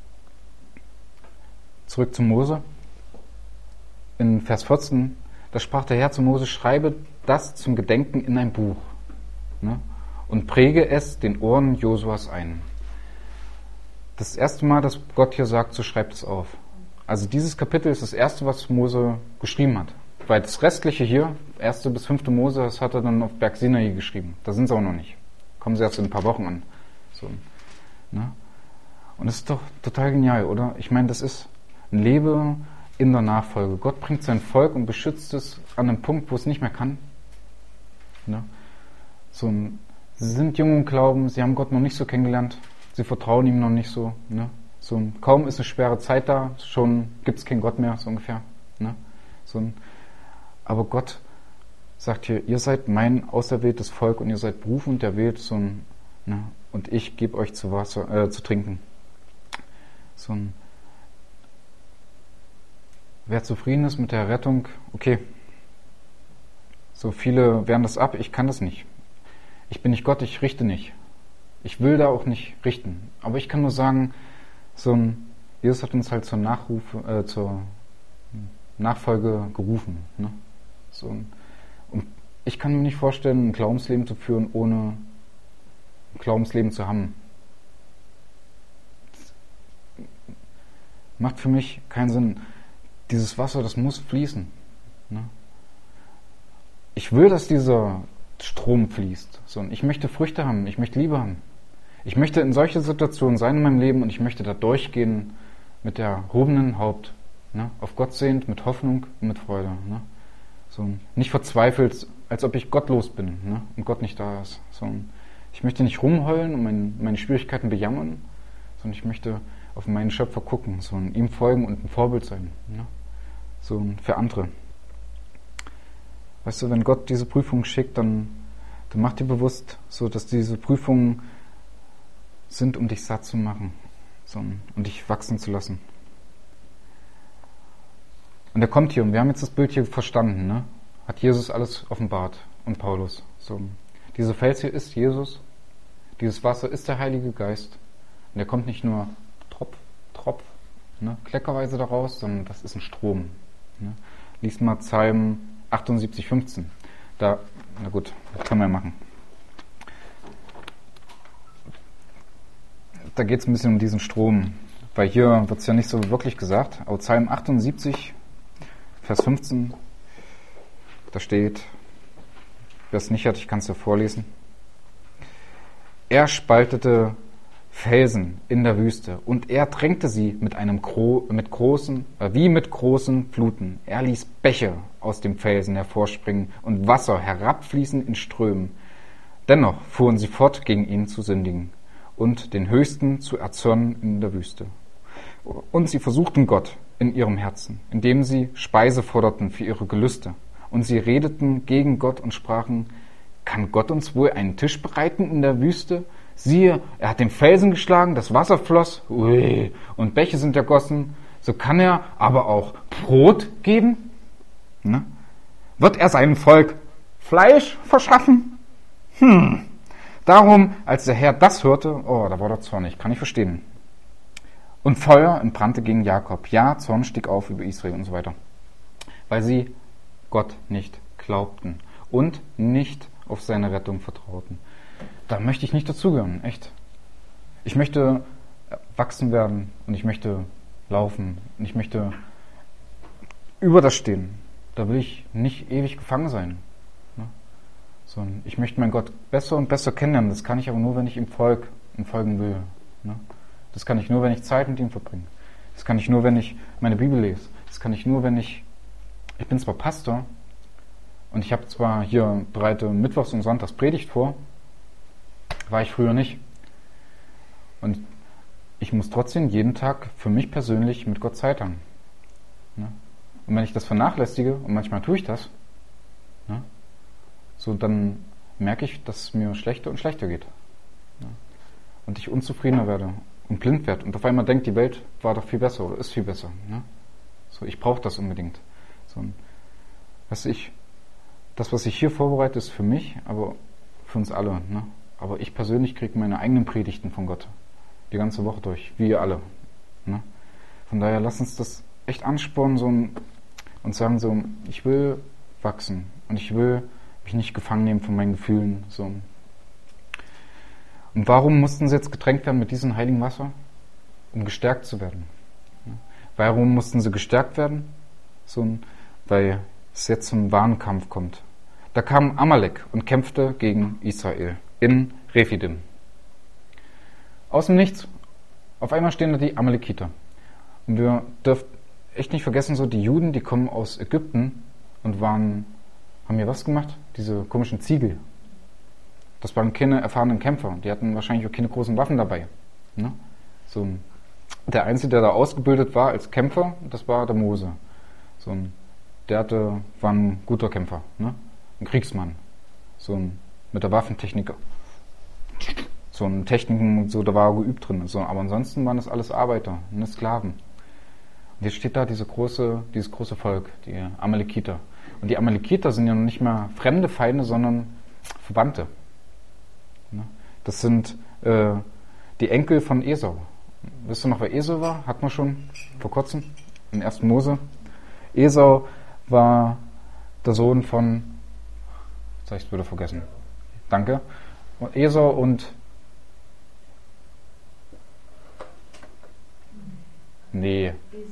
zurück zu Mose. In Vers vierzehn, da sprach der Herr zu Mose, schreibe das zum Gedenken in ein Buch, ne, und präge es den Ohren Josuas ein. Das erste Mal, dass Gott hier sagt, so schreibt es auf. Also dieses Kapitel ist das erste, was Mose geschrieben hat. Weil das restliche hier, erste bis fünfte Mose, das hat er dann auf Berg Sinai geschrieben. Da sind sie auch noch nicht. Kommen sie erst in ein paar Wochen an. So, ne? Und das ist doch total genial, oder? Ich meine, das ist ein Lebe, in der Nachfolge. Gott bringt sein Volk und beschützt es an einem Punkt, wo es nicht mehr kann. Ne? So ein, sie sind jung im Glauben, sie haben Gott noch nicht so kennengelernt, sie vertrauen ihm noch nicht so. Ne? So ein, kaum ist eine schwere Zeit da, schon gibt es keinen Gott mehr, so ungefähr. Ne? So ein, aber Gott sagt hier, ihr seid mein auserwähltes Volk und ihr seid berufen und erwählt, so ein, ne? Und ich gebe euch zu Wasser, äh, zu trinken. So ein, wer zufrieden ist mit der Rettung, okay. So viele wehren das ab, ich kann das nicht. Ich bin nicht Gott, ich richte nicht. Ich will da auch nicht richten. Aber ich kann nur sagen, so ein, Jesus hat uns halt zur, Nachruf, äh, zur Nachfolge gerufen. Ne? So ein, und ich kann mir nicht vorstellen, ein Glaubensleben zu führen, ohne ein Glaubensleben zu haben. Das macht für mich keinen Sinn. Dieses Wasser, das muss fließen. Ne? Ich will, dass dieser Strom fließt. So, und ich möchte Früchte haben, ich möchte Liebe haben. Ich möchte in solche Situationen sein in meinem Leben und ich möchte da durchgehen mit der erhobenen Haupt. Ne? Auf Gott sehend, mit Hoffnung und mit Freude. Ne? So, nicht verzweifelt, als ob ich gottlos bin, ne? Und Gott nicht da ist. So, ich möchte nicht rumheulen und mein, meine Schwierigkeiten bejammern, sondern ich möchte auf meinen Schöpfer gucken, so, und ihm folgen und ein Vorbild sein. Ne? So, für andere. Weißt du, wenn Gott diese Prüfung schickt, dann, dann mach dir bewusst, so, dass diese Prüfungen sind, um dich satt zu machen, so, und dich wachsen zu lassen. Und er kommt hier, und wir haben jetzt das Bild hier verstanden, ne? Hat Jesus alles offenbart und Paulus. So, dieser Fels hier ist Jesus, dieses Wasser ist der Heilige Geist, und er kommt nicht nur Tropf, Tropf, ne, kleckerweise daraus, sondern das ist ein Strom. Ne? Lies mal Psalm achtundsiebzig, fünfzehn. Da, na gut, das können wir machen. Da geht es ein bisschen um diesen Strom, weil hier wird es ja nicht so wirklich gesagt, aber Psalm achtundsiebzig, Vers fünfzehn, da steht, wer es nicht hat, ich kann es ja vorlesen. Er spaltete Felsen in der Wüste und er tränkte sie mit einem Gro- mit großen, äh, wie mit großen Fluten. Er ließ Bäche aus dem Felsen hervorspringen und Wasser herabfließen in Strömen. Dennoch fuhren sie fort, gegen ihn zu sündigen und den Höchsten zu erzürnen in der Wüste. Und sie versuchten Gott in ihrem Herzen, indem sie Speise forderten für ihre Gelüste. Und sie redeten gegen Gott und sprachen, kann Gott uns wohl einen Tisch bereiten in der Wüste? Siehe, er hat den Felsen geschlagen, das Wasser floss, ui, und Bäche sind ergossen. So kann er aber auch Brot geben? Ne? Wird er seinem Volk Fleisch verschaffen? Hm. Darum, als der Herr das hörte, oh, da war er zornig, kann ich verstehen. Und Feuer entbrannte gegen Jakob. Ja, Zorn stieg auf über Israel und so weiter. Weil sie Gott nicht glaubten und nicht auf seine Rettung vertrauten. Da möchte ich nicht dazugehören, echt. Ich möchte wachsen werden und ich möchte laufen und ich möchte über das stehen. Da will ich nicht ewig gefangen sein. Ne? Sondern ich möchte meinen Gott besser und besser kennenlernen. Das kann ich aber nur, wenn ich ihm folge und folgen will. Ne? Das kann ich nur, wenn ich Zeit mit ihm verbringe. Das kann ich nur, wenn ich meine Bibel lese. Das kann ich nur, wenn ich... Ich bin zwar Pastor und ich habe zwar hier bereite Mittwochs- und Sonntags Predigt vor, war ich früher nicht. Und ich muss trotzdem jeden Tag für mich persönlich mit Gott Zeit haben. Ne? Und wenn ich das vernachlässige, und manchmal tue ich das, ne? So, dann merke ich, dass es mir schlechter und schlechter geht. Ne? Und ich unzufriedener werde und blind werde. Und auf einmal denkt, die Welt war doch viel besser oder ist viel besser. Ne? So, ich brauche das unbedingt. So, weißt du, ich, das, was ich hier vorbereite, ist für mich, aber für uns alle. Ne? Aber ich persönlich kriege meine eigenen Predigten von Gott die ganze Woche durch, wie ihr alle. Ne? Von daher lass uns das echt anspornen so ein, und sagen so, ich will wachsen und ich will mich nicht gefangen nehmen von meinen Gefühlen. So. Und warum mussten sie jetzt getränkt werden mit diesem heiligen Wasser? Um gestärkt zu werden. Ne? Warum mussten sie gestärkt werden? So, weil es jetzt zum wahren Kampf kommt. Da kam Amalek und kämpfte gegen Israel in Rephidim. Aus dem Nichts. Auf einmal stehen da die Amalekiter. Und wir dürfen echt nicht vergessen, so die Juden, die kommen aus Ägypten und waren, haben hier was gemacht? Diese komischen Ziegel. Das waren keine erfahrenen Kämpfer. Die hatten wahrscheinlich auch keine großen Waffen dabei. Ne? So, der Einzige, der da ausgebildet war als Kämpfer, das war der Mose. So, der hatte, war ein guter Kämpfer, ne? Ein Kriegsmann. So ein, mit der Waffentechnik. So ein Techniken, so, da war er geübt drin. So, aber ansonsten waren das alles Arbeiter, ne, Sklaven. Und jetzt steht da diese große, dieses große Volk, die Amalekiter. Und die Amalekiter sind ja noch nicht mehr fremde Feinde, sondern Verwandte. Ne? Das sind äh, die Enkel von Esau. Wisst ihr noch, wer Esau war? Hatten wir schon vor kurzem im ersten Mose. Esau war der Sohn von, jetzt habe ich es wieder vergessen. Danke. Und Esau und Nee.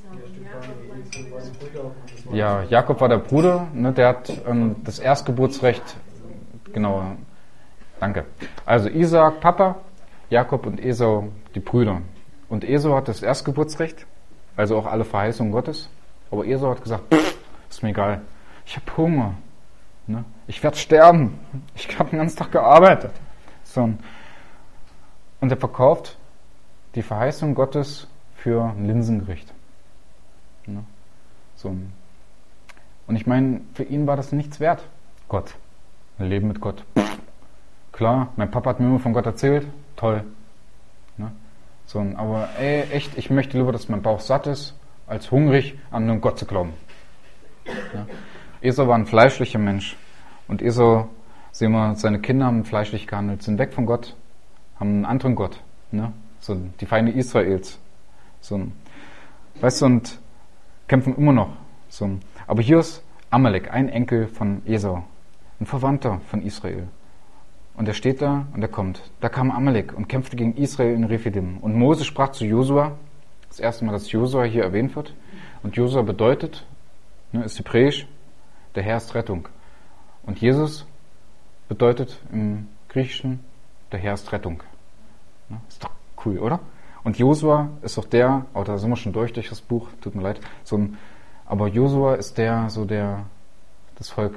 Ja, Jakob war der Bruder, ne, der hat ähm, das Erstgeburtsrecht, genau, danke. Also Isaak, Papa, Jakob und Esau, die Brüder. Und Esau hat das Erstgeburtsrecht, also auch alle Verheißungen Gottes. Aber Esau hat gesagt, pff, ist mir egal, ich habe Hunger, ne? Ich werde sterben, ich habe den ganzen Tag gearbeitet. So. Und er verkauft die Verheißung Gottes für ein Linsengericht. Ne? So. Und ich meine, für ihn war das nichts wert. Gott. Ein Leben mit Gott. Pff, klar, mein Papa hat mir immer von Gott erzählt. Toll. Ne? So, aber ey, echt, ich möchte lieber, dass mein Bauch satt ist, als hungrig an einen Gott zu glauben. Ja? Esau war ein fleischlicher Mensch. Und Esau, sehen wir, seine Kinder haben fleischlich gehandelt, sind weg von Gott, haben einen anderen Gott. Ne? So, die Feinde Israels. So, weißt du, und kämpfen immer noch. So, aber hier ist Amalek, ein Enkel von Esau, ein Verwandter von Israel. Und er steht da und er kommt. Da kam Amalek und kämpfte gegen Israel in Rephidim. Und Mose sprach zu Josua, das erste Mal, dass Josua hier erwähnt wird. Und Josua bedeutet, ne, ist hebräisch, der Herr ist Rettung. Und Jesus bedeutet im Griechischen, der Herr ist Rettung. Ne, ist doch cool, oder? Und Josua ist doch der, oh, da sind wir schon durch, durch das Buch, tut mir leid, so ein, aber Josua ist der, so der, das Volk,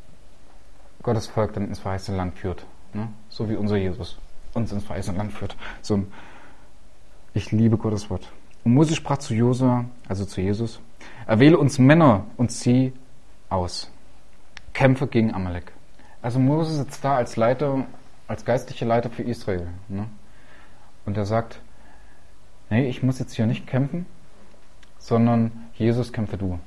Gottes Volk dann ins verheißene Land führt, ne? So wie unser Jesus uns ins verheißene Land führt. So ein, ich liebe Gottes Wort. Und Mose sprach zu Josua, also zu Jesus, erwähle uns Männer und zieh aus. Kämpfe gegen Amalek. Also Mose sitzt da als Leiter, als geistlicher Leiter für Israel, ne? Und er sagt, nee, ich muss jetzt hier nicht kämpfen, sondern Jesus, kämpfe du.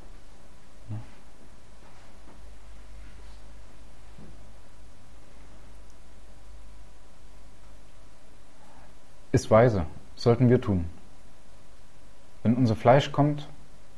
Ist weise, sollten wir tun. Wenn unser Fleisch kommt,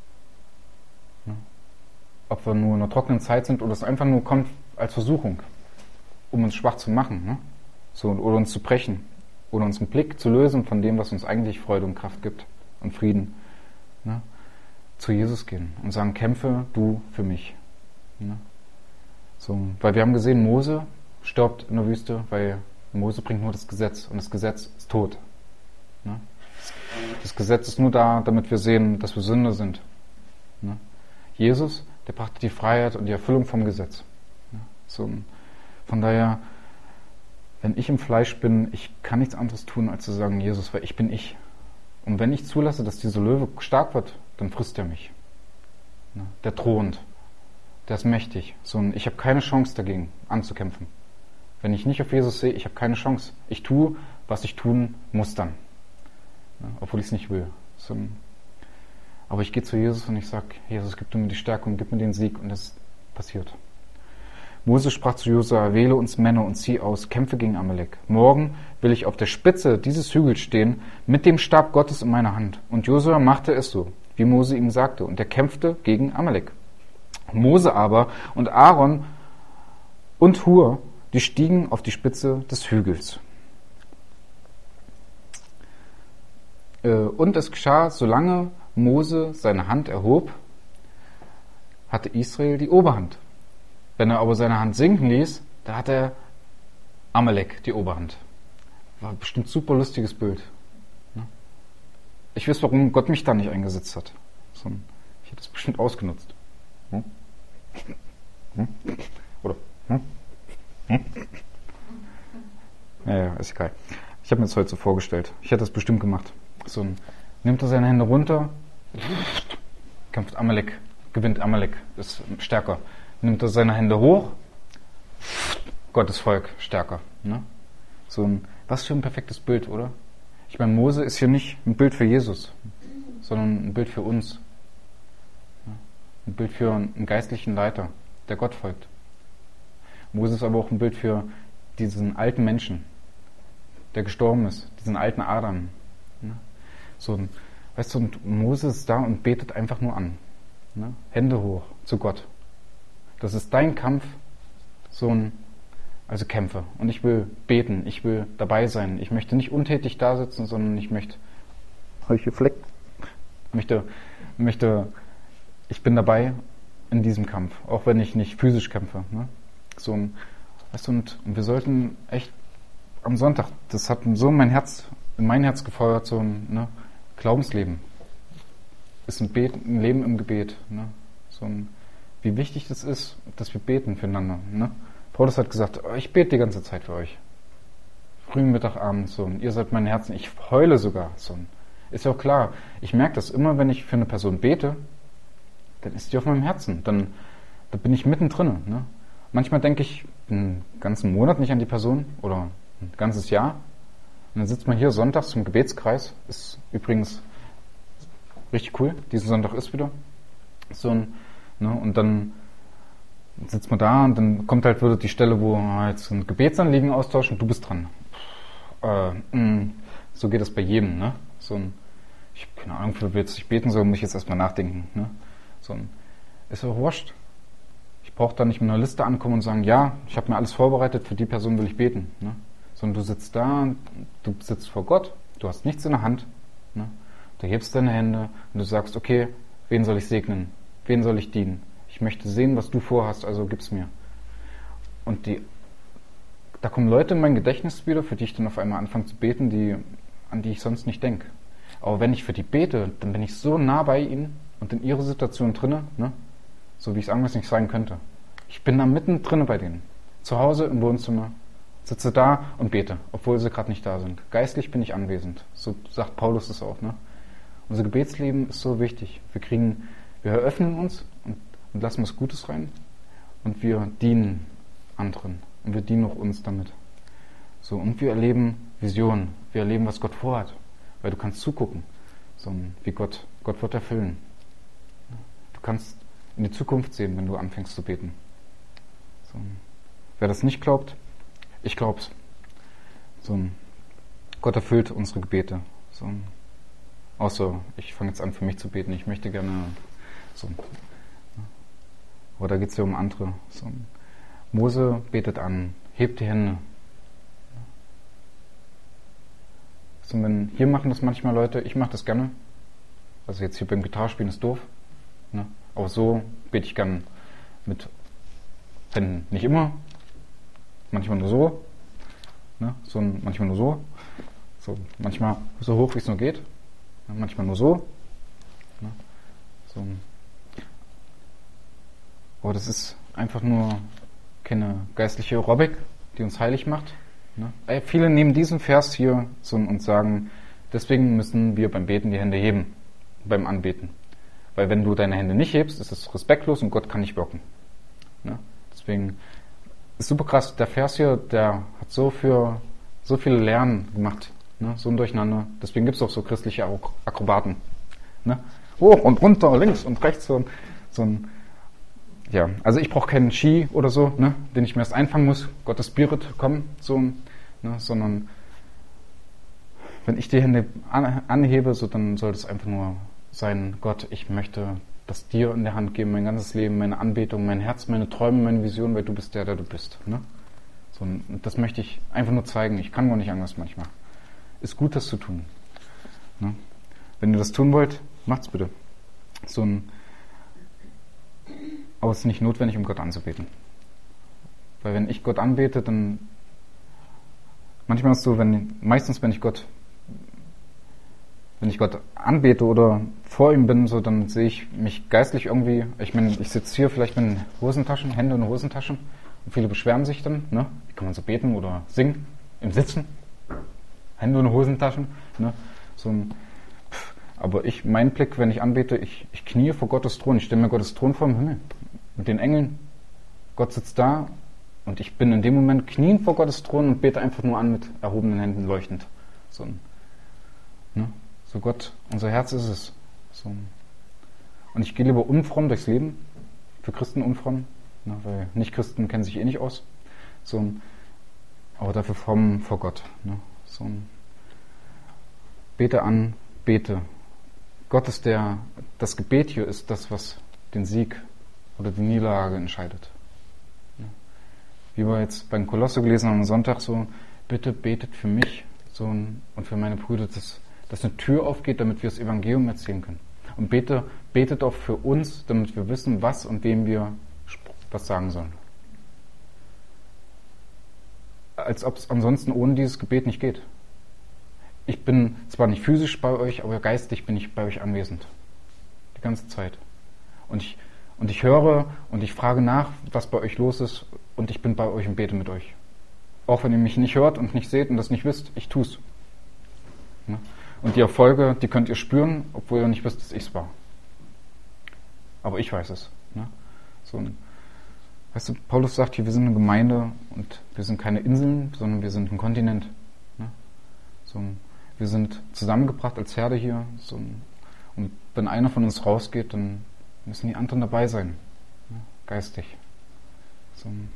ob wir nur in einer trockenen Zeit sind oder es einfach nur kommt als Versuchung, um uns schwach zu machen, so, oder uns zu brechen. Oder uns einen Blick zu lösen von dem, was uns eigentlich Freude und Kraft gibt und Frieden. Ne? Zu Jesus gehen und sagen, kämpfe du für mich. Ne? So, weil wir haben gesehen, Mose stirbt in der Wüste, weil Mose bringt nur das Gesetz und das Gesetz ist tot. Ne? Das Gesetz ist nur da, damit wir sehen, dass wir Sünder sind. Ne? Jesus, der brachte die Freiheit und die Erfüllung vom Gesetz. Ne? So, von daher, wenn ich im Fleisch bin, ich kann nichts anderes tun, als zu sagen, Jesus, weil ich bin ich. Und wenn ich zulasse, dass dieser Löwe stark wird, dann frisst er mich. Der thront. Der ist mächtig. So, ich habe keine Chance dagegen, anzukämpfen. Wenn ich nicht auf Jesus sehe, ich habe keine Chance. Ich tue, was ich tun muss dann. Obwohl ich es nicht will. So, aber ich gehe zu Jesus und ich sage, Jesus, gib du mir die Stärke und gib mir den Sieg. Und es passiert. Mose sprach zu Josua, wähle uns Männer und zieh aus, kämpfe gegen Amalek. Morgen will ich auf der Spitze dieses Hügels stehen, mit dem Stab Gottes in meiner Hand. Und Josua machte es so, wie Mose ihm sagte, und er kämpfte gegen Amalek. Mose aber und Aaron und Hur, die stiegen auf die Spitze des Hügels. Und es geschah, solange Mose seine Hand erhob, hatte Israel die Oberhand. Wenn er aber seine Hand sinken ließ, da hatte Amalek die Oberhand. War bestimmt ein super lustiges Bild. Ich weiß, warum Gott mich da nicht eingesetzt hat. So ein, ich hätte es bestimmt ausgenutzt. Hm? Hm? Oder? Hm? Hm? Ja, ja, ist egal. Ich habe mir das heute so vorgestellt. Ich hätte das bestimmt gemacht. So ein, nimmt er seine Hände runter, kämpft Amalek, gewinnt Amalek, ist stärker. Nimmt er seine Hände hoch, Gottes Volk stärker. Ne? So ein, was für ein perfektes Bild, oder? Ich meine, Mose ist hier nicht ein Bild für Jesus, sondern ein Bild für uns. Ein Bild für einen geistlichen Leiter, der Gott folgt. Mose ist aber auch ein Bild für diesen alten Menschen, der gestorben ist, diesen alten Adam. So ein, weißt du, und Mose ist da und betet einfach nur an. Ne? Hände hoch zu Gott. Das ist dein Kampf, so ein, also Kämpfe. Und ich will beten, ich will dabei sein. Ich möchte nicht untätig da sitzen, sondern ich möchte, habe ich hier Fleck? Möchte, möchte, ich bin dabei in diesem Kampf, auch wenn ich nicht physisch kämpfe. Ne? So ein, weißt du, und, und wir sollten echt am Sonntag, das hat so mein Herz, in mein Herz gefeuert, so ein ne, Glaubensleben. Ist ein, Bet, ein Leben im Gebet. Ne? So ein, wie wichtig das ist, dass wir beten füreinander. Ne? Paulus hat gesagt, oh, ich bete die ganze Zeit für euch. Früh, Mittag, Abend, so. Und ihr seid mein Herzen. Ich heule sogar. So. Ist ja auch klar. Ich merke das immer, wenn ich für eine Person bete, dann ist die auf meinem Herzen. Dann, da bin ich mittendrin. Ne? Manchmal denke ich einen ganzen Monat nicht an die Person oder ein ganzes Jahr. Und dann sitzt man hier sonntags zum Gebetskreis. Ist übrigens richtig cool. Diesen Sonntag ist wieder. So ein, ne? Und dann sitzt man da und dann kommt halt wieder die Stelle, wo wir jetzt ein Gebetsanliegen austauschen und du bist dran. Äh, mh, so geht das bei jedem. Ne? So ein, ich habe keine Ahnung, für wen ich beten soll, muss ich jetzt erstmal nachdenken. Ne? So ein, ist auch wurscht. Ich brauche da nicht mit einer Liste ankommen und sagen, ja, ich habe mir alles vorbereitet, für die Person will ich beten. Ne? Sondern du sitzt da, du sitzt vor Gott, du hast nichts in der Hand. Ne? Du hebst deine Hände und du sagst, okay, wen soll ich segnen? Wen soll ich dienen? Ich möchte sehen, was du vorhast, also gib's mir. Und die, da kommen Leute in mein Gedächtnis wieder, für die ich dann auf einmal anfange zu beten, die, an die ich sonst nicht denke. Aber wenn ich für die bete, dann bin ich so nah bei ihnen und in ihrer Situation drinne, ne? So wie ich es anders nicht sein könnte. Ich bin da mitten drinne bei denen. Zu Hause im Wohnzimmer, sitze da und bete, obwohl sie gerade nicht da sind. Geistlich bin ich anwesend. So sagt Paulus es auch. Ne? Unser Gebetsleben ist so wichtig. Wir kriegen, wir eröffnen uns und und lassen was Gutes rein und wir dienen anderen und wir dienen auch uns damit. So, und wir erleben Visionen, wir erleben, was Gott vorhat, weil du kannst zugucken, so wie Gott, Gott wird erfüllen. Du kannst in die Zukunft sehen, wenn du anfängst zu beten. So, wer das nicht glaubt, ich glaub's. So, Gott erfüllt unsere Gebete. So, außer ich fange jetzt an, für mich zu beten. Ich möchte gerne so. Aber da geht es ja um andere. So. Mose betet an, hebt die Hände. So, wenn, hier machen das manchmal Leute, ich mache das gerne. Also jetzt hier beim Gitarrespielen ist doof. Ne? Aber so bete ich gern mit Händen. Nicht immer, manchmal nur so. Ne? So manchmal nur so. So, manchmal so hoch, wie es nur geht. Ne? Manchmal nur so. Ne? So. Aber das ist einfach nur keine geistliche Aerobik, die uns heilig macht. Ne? Ey, viele nehmen diesen Vers hier so und sagen, deswegen müssen wir beim Beten die Hände heben, beim Anbeten. Weil wenn du deine Hände nicht hebst, ist es respektlos und Gott kann nicht wirken. Ne? Deswegen ist super krass, der Vers hier, der hat so für so viele Lernen gemacht, ne? So ein Durcheinander. Deswegen gibt es auch so christliche Akrobaten. Ne? Hoch und runter, links und rechts, so, so ein Ja, also ich brauche keinen Ski oder so, ne, den ich mir erst einfangen muss. Gottes Spirit, komm, so, ne, sondern wenn ich die Hände an, anhebe, so dann soll es einfach nur sein, Gott, ich möchte das dir in der Hand geben, mein ganzes Leben, meine Anbetung, mein Herz, meine Träume, meine Vision, weil du bist der, der du bist. Ne? So, und das möchte ich einfach nur zeigen. Ich kann nur nicht anders manchmal. Ist gut, das zu tun. Ne? Wenn ihr das tun wollt, macht's bitte. So ein Aber es ist nicht notwendig, um Gott anzubeten. Weil wenn ich Gott anbete, dann manchmal ist es so, wenn, meistens wenn ich Gott wenn ich Gott anbete oder vor ihm bin, so, dann sehe ich mich geistlich irgendwie, ich meine, ich sitze hier vielleicht mit den Hosentaschen, Hände in den Hosentaschen und viele beschweren sich dann, ne? Wie kann man so beten oder singen im Sitzen? Hände in den Hosentaschen, ne? So ein, pff, aber ich, mein Blick, wenn ich anbete, ich, ich kniee vor Gottes Thron, ich stelle mir Gottes Thron vor im Himmel mit den Engeln. Gott sitzt da und ich bin in dem Moment knien vor Gottes Thron und bete einfach nur an mit erhobenen Händen leuchtend. So ein, ne? So Gott, unser Herz ist es. So. Und ich gehe lieber unfromm durchs Leben, für Christen unfromm, ne, weil Nicht-Christen kennen sich eh nicht aus. So, aber dafür fromm vor Gott. Ne, so, bete an, bete. Gott ist der, das Gebet hier ist das, was den Sieg oder die Niederlage entscheidet. Ne. Wie wir jetzt beim Kolosse gelesen haben am Sonntag, so, bitte betet für mich so, und für meine Brüder, dass dass eine Tür aufgeht, damit wir das Evangelium erzählen können. Und bete, betet auch für uns, damit wir wissen, was und wem wir was sagen sollen. Als ob es ansonsten ohne dieses Gebet nicht geht. Ich bin zwar nicht physisch bei euch, aber geistig bin ich bei euch anwesend. Die ganze Zeit. Und ich, und ich höre und ich frage nach, was bei euch los ist, und ich bin bei euch und bete mit euch. Auch wenn ihr mich nicht hört und nicht seht und das nicht wisst, ich tue es. Ne? Und die Erfolge, die könnt ihr spüren, obwohl ihr nicht wisst, dass ich es war. Aber ich weiß es. Ne? So ein, weißt du, Paulus sagt hier, wir sind eine Gemeinde und wir sind keine Inseln, sondern wir sind ein Kontinent. Ne? So ein, wir sind zusammengebracht als Herde hier. So ein, und wenn einer von uns rausgeht, dann müssen die anderen dabei sein. Ne? Geistig. So ein,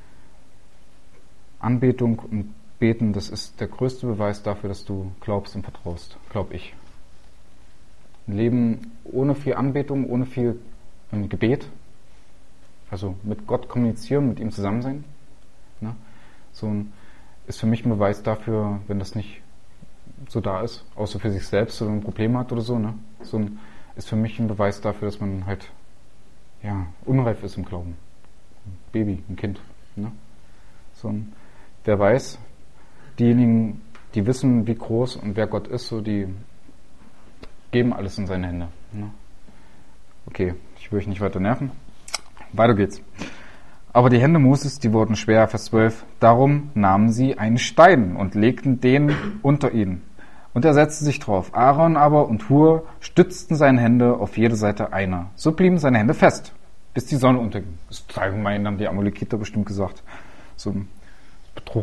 Anbetung und Beten, das ist der größte Beweis dafür, dass du glaubst und vertraust, glaube ich. Ein Leben ohne viel Anbetung, ohne viel ähm, Gebet, also mit Gott kommunizieren, mit ihm zusammen sein, ne? So ein, ist für mich ein Beweis dafür, wenn das nicht so da ist, außer für sich selbst oder ein Problem hat oder so, ne? So ein, ist für mich ein Beweis dafür, dass man halt ja unreif ist im Glauben. Ein Baby, ein Kind, ne? So ein, wer weiß, diejenigen, die wissen, wie groß und wer Gott ist, so die geben alles in seine Hände. Ne? Okay, ich will euch nicht weiter nerven. Weiter geht's. Aber die Hände Moses, die wurden schwer, Vers zwölf. Darum nahmen sie einen Stein und legten den unter ihn. Und er setzte sich drauf. Aaron aber und Hur stützten seine Hände auf jede Seite einer. So blieben seine Hände fest, bis die Sonne unterging. Das ist total gemein, haben die Amalekiter bestimmt gesagt. So ein Betrug.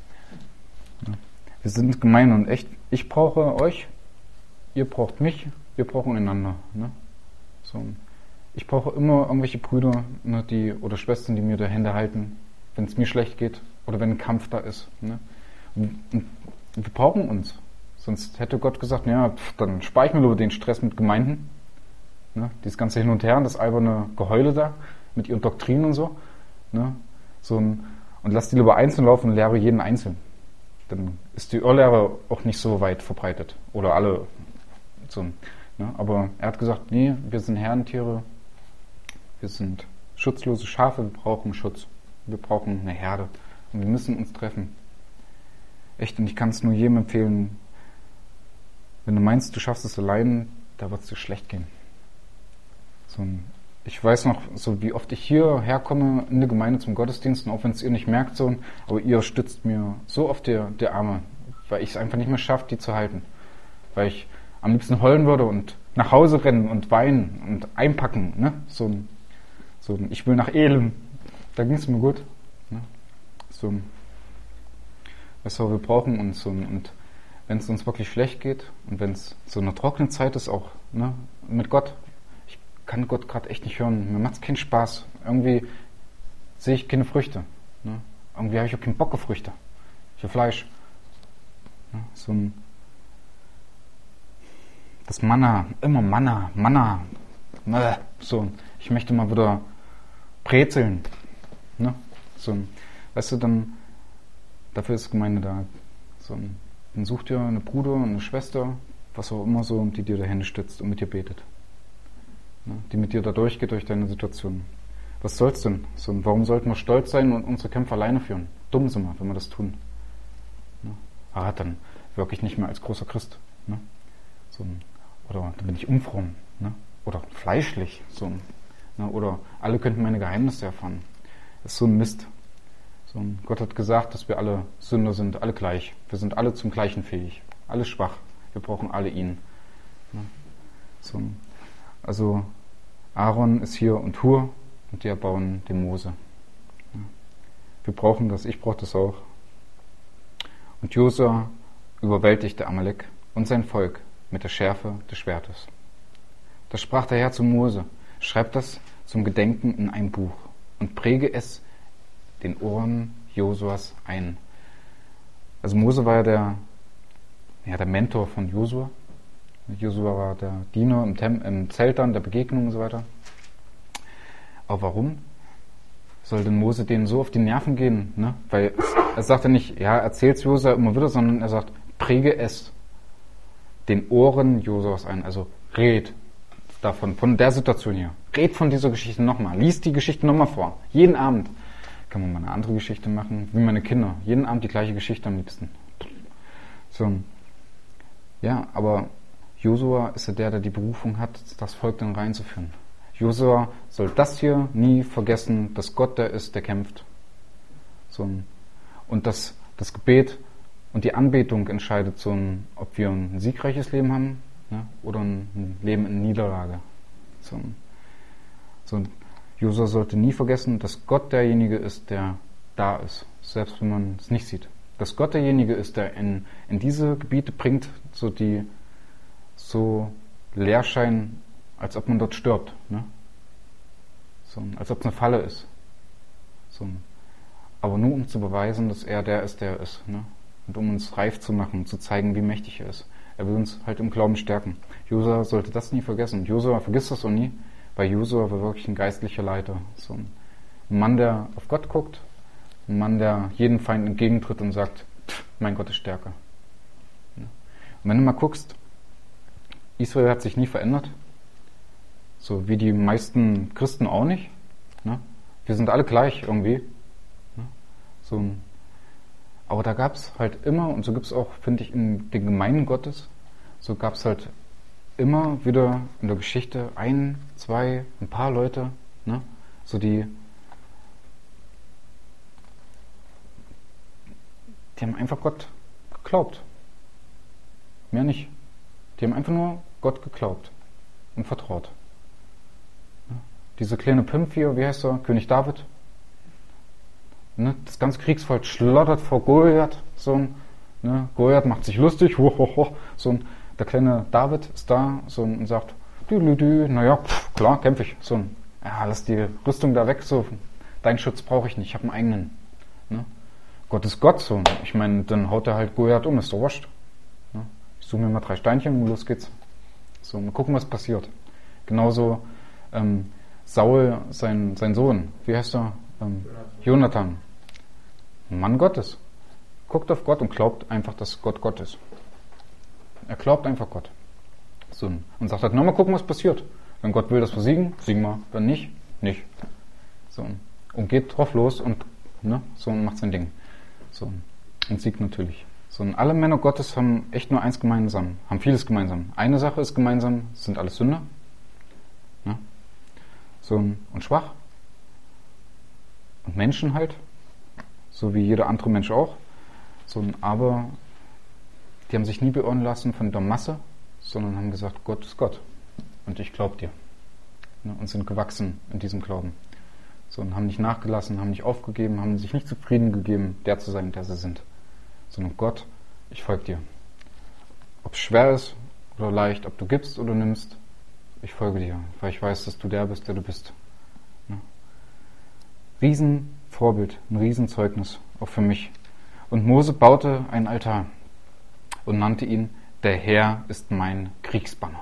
Wir sind gemein und echt. Ich brauche euch, ihr braucht mich, wir brauchen einander. Ne? So. Ich brauche immer irgendwelche Brüder, ne, die, oder Schwestern, die mir die Hände halten, wenn es mir schlecht geht oder wenn ein Kampf da ist. Ne? Und, und wir brauchen uns. Sonst hätte Gott gesagt, ja, pf, dann spare ich mir lieber den Stress mit Gemeinden. Ne? Dieses ganze Hin und Her, das alberne Geheule da mit ihren Doktrinen und so. Ne? So ein, und lass die lieber einzeln laufen und lehre jeden einzeln. Dann ist die Irrlehre auch nicht so weit verbreitet. Oder alle. So, ne? Aber er hat gesagt, nee, wir sind Herdentiere, wir sind schutzlose Schafe, wir brauchen Schutz. Wir brauchen eine Herde. Und wir müssen uns treffen. Echt, und ich kann es nur jedem empfehlen, wenn du meinst, du schaffst es allein, da wird es dir schlecht gehen. So ein Ich weiß noch, so wie oft ich hierher komme in der Gemeinde zum Gottesdienst, und auch wenn es ihr nicht merkt, so, aber ihr stützt mir so oft die, die Arme, weil ich es einfach nicht mehr schaffe, die zu halten. Weil ich am liebsten heulen würde und nach Hause rennen und weinen und einpacken. Ne? So, so, ich will nach Elim, da ging es mir gut. Ne? So, weißt du, wir brauchen uns. So, und wenn es uns wirklich schlecht geht und wenn es so eine trockene Zeit ist, auch ne, mit Gott, kann Gott gerade echt nicht hören. Mir macht es keinen Spaß. Irgendwie sehe ich keine Früchte. Ne? Irgendwie habe ich auch keinen Bock auf Früchte. Ich habe Fleisch. Ne? So ein das Manna, immer Manna, Manna. Ne? So, ich möchte mal wieder brezeln. Ne? So, weißt du, dann dafür ist Gemeinde da. So, dann such dir eine Bruder, eine Schwester, was auch immer so, die dir die Hände stützt und mit dir betet. Die mit dir da durchgeht durch deine Situation. Was soll's denn? So, warum sollten wir stolz sein und unsere Kämpfe alleine führen? Dumm sind wir, wenn wir das tun. Ah, dann wirklich nicht mehr als großer Christ. So, oder dann bin ich unfromm, ne? Oder fleischlich, so, ne? Oder alle könnten meine Geheimnisse erfahren. Das ist so ein Mist. So, Gott hat gesagt, dass wir alle Sünder sind, alle gleich. Wir sind alle zum Gleichen fähig, alle schwach. Wir brauchen alle ihn. Ne? So, also Aaron ist hier und Hur und die erbauen den Mose. Ne? Wir brauchen das, ich brauche das auch. Und Josua überwältigte Amalek und sein Volk mit der Schärfe des Schwertes. Da sprach der Herr zu Mose: Schreib das zum Gedenken in ein Buch und präge es den Ohren Josuas ein. Also Mose war ja der, ja, der Mentor von Josua. Josua war der Diener im, Tem- im Zelt dann, der Begegnung und so weiter. Aber warum soll denn Mose denen so auf die Nerven gehen? Ne? Weil er sagt ja nicht, ja, erzähl's Josua immer wieder, sondern er sagt, präge es den Ohren Josuas ein. Also red davon, von der Situation hier. Red von dieser Geschichte nochmal. Lies die Geschichte nochmal vor. Jeden Abend. Kann man mal eine andere Geschichte machen, wie meine Kinder. Jeden Abend die gleiche Geschichte am liebsten. So. Ja, aber Josua ist ja der, der die Berufung hat, das Volk dann reinzuführen. Josua soll das hier nie vergessen, dass Gott der ist, der kämpft. So. Und dass das Gebet und die Anbetung entscheidet, so ein, ob wir ein siegreiches Leben haben, ne, oder ein Leben in Niederlage. So. So. Josua sollte nie vergessen, dass Gott derjenige ist, der da ist, selbst wenn man es nicht sieht. Dass Gott derjenige ist, der in, in diese Gebiete bringt, so die so leer scheinen, als ob man dort stirbt. Ne? So, als ob es eine Falle ist. So. Aber nur um zu beweisen, dass er der ist, der er ist. Ne? Und um uns reif zu machen, zu zeigen, wie mächtig er ist. Er will uns halt im Glauben stärken. Josua sollte das nie vergessen. Josua vergisst das auch nie. Weil Josua war wirklich ein geistlicher Leiter. So ein Mann, der auf Gott guckt, ein Mann, der jeden Feind entgegentritt und sagt, mein Gott ist stärker. Und wenn du mal guckst, Israel hat sich nie verändert, so wie die meisten Christen auch nicht. Wir sind alle gleich irgendwie. So ein, aber da gab es halt immer, und so gibt es auch, finde ich, in den Gemeinden Gottes, so gab es halt immer wieder in der Geschichte ein, zwei, ein paar Leute, ne, so die, die haben einfach Gott geglaubt. Mehr nicht. Die haben einfach nur Gott geglaubt und vertraut. Ne? Diese kleine Pimp hier, wie heißt er? König David. Ne? Das ganze Kriegsvolk schlottert vor Goliath. So ein, ne? Goliath macht sich lustig. Ho, ho, ho. So ein, der kleine David ist da so und sagt, dü, dü, dü, naja, pff, klar, kämpfe ich. So ein, ja, lass die Rüstung da weg. So, deinen Schutz brauche ich nicht, ich habe einen eigenen. Ne? Gott ist Gott. So. Ich meine, dann haut er halt Goliath um, ist doch wurscht. Ne? Ich suche mir mal drei Steinchen und los geht's. So, mal gucken, was passiert. Genauso ähm, Saul, sein, sein Sohn, wie heißt er? Ähm, Jonathan. Ein Mann Gottes. Guckt auf Gott und glaubt einfach, dass Gott Gott ist. Er glaubt einfach Gott. So, und sagt halt, na, mal gucken, was passiert. Wenn Gott will, dass wir siegen, siegen wir. Wenn nicht, nicht. So, und geht drauf los und, ne, so, und macht sein Ding. So, und siegt natürlich. So, und alle Männer Gottes haben echt nur eins gemeinsam, haben vieles gemeinsam. Eine Sache ist gemeinsam, sind alles Sünder. Ne? So, und schwach. Und Menschen halt. So wie jeder andere Mensch auch. So, aber die haben sich nie beirren lassen von der Masse, sondern haben gesagt, Gott ist Gott. Und ich glaube dir. Ne, und sind gewachsen in diesem Glauben. So, und haben nicht nachgelassen, haben nicht aufgegeben, haben sich nicht zufrieden gegeben, der zu sein, der sie sind. Sondern Gott, ich folge dir. Ob es schwer ist oder leicht, ob du gibst oder nimmst, ich folge dir, weil ich weiß, dass du der bist, der du bist. Ne? Riesenvorbild, ein Riesenzeugnis, auch für mich. Und Mose baute einen Altar und nannte ihn, der Herr ist mein Kriegsbanner.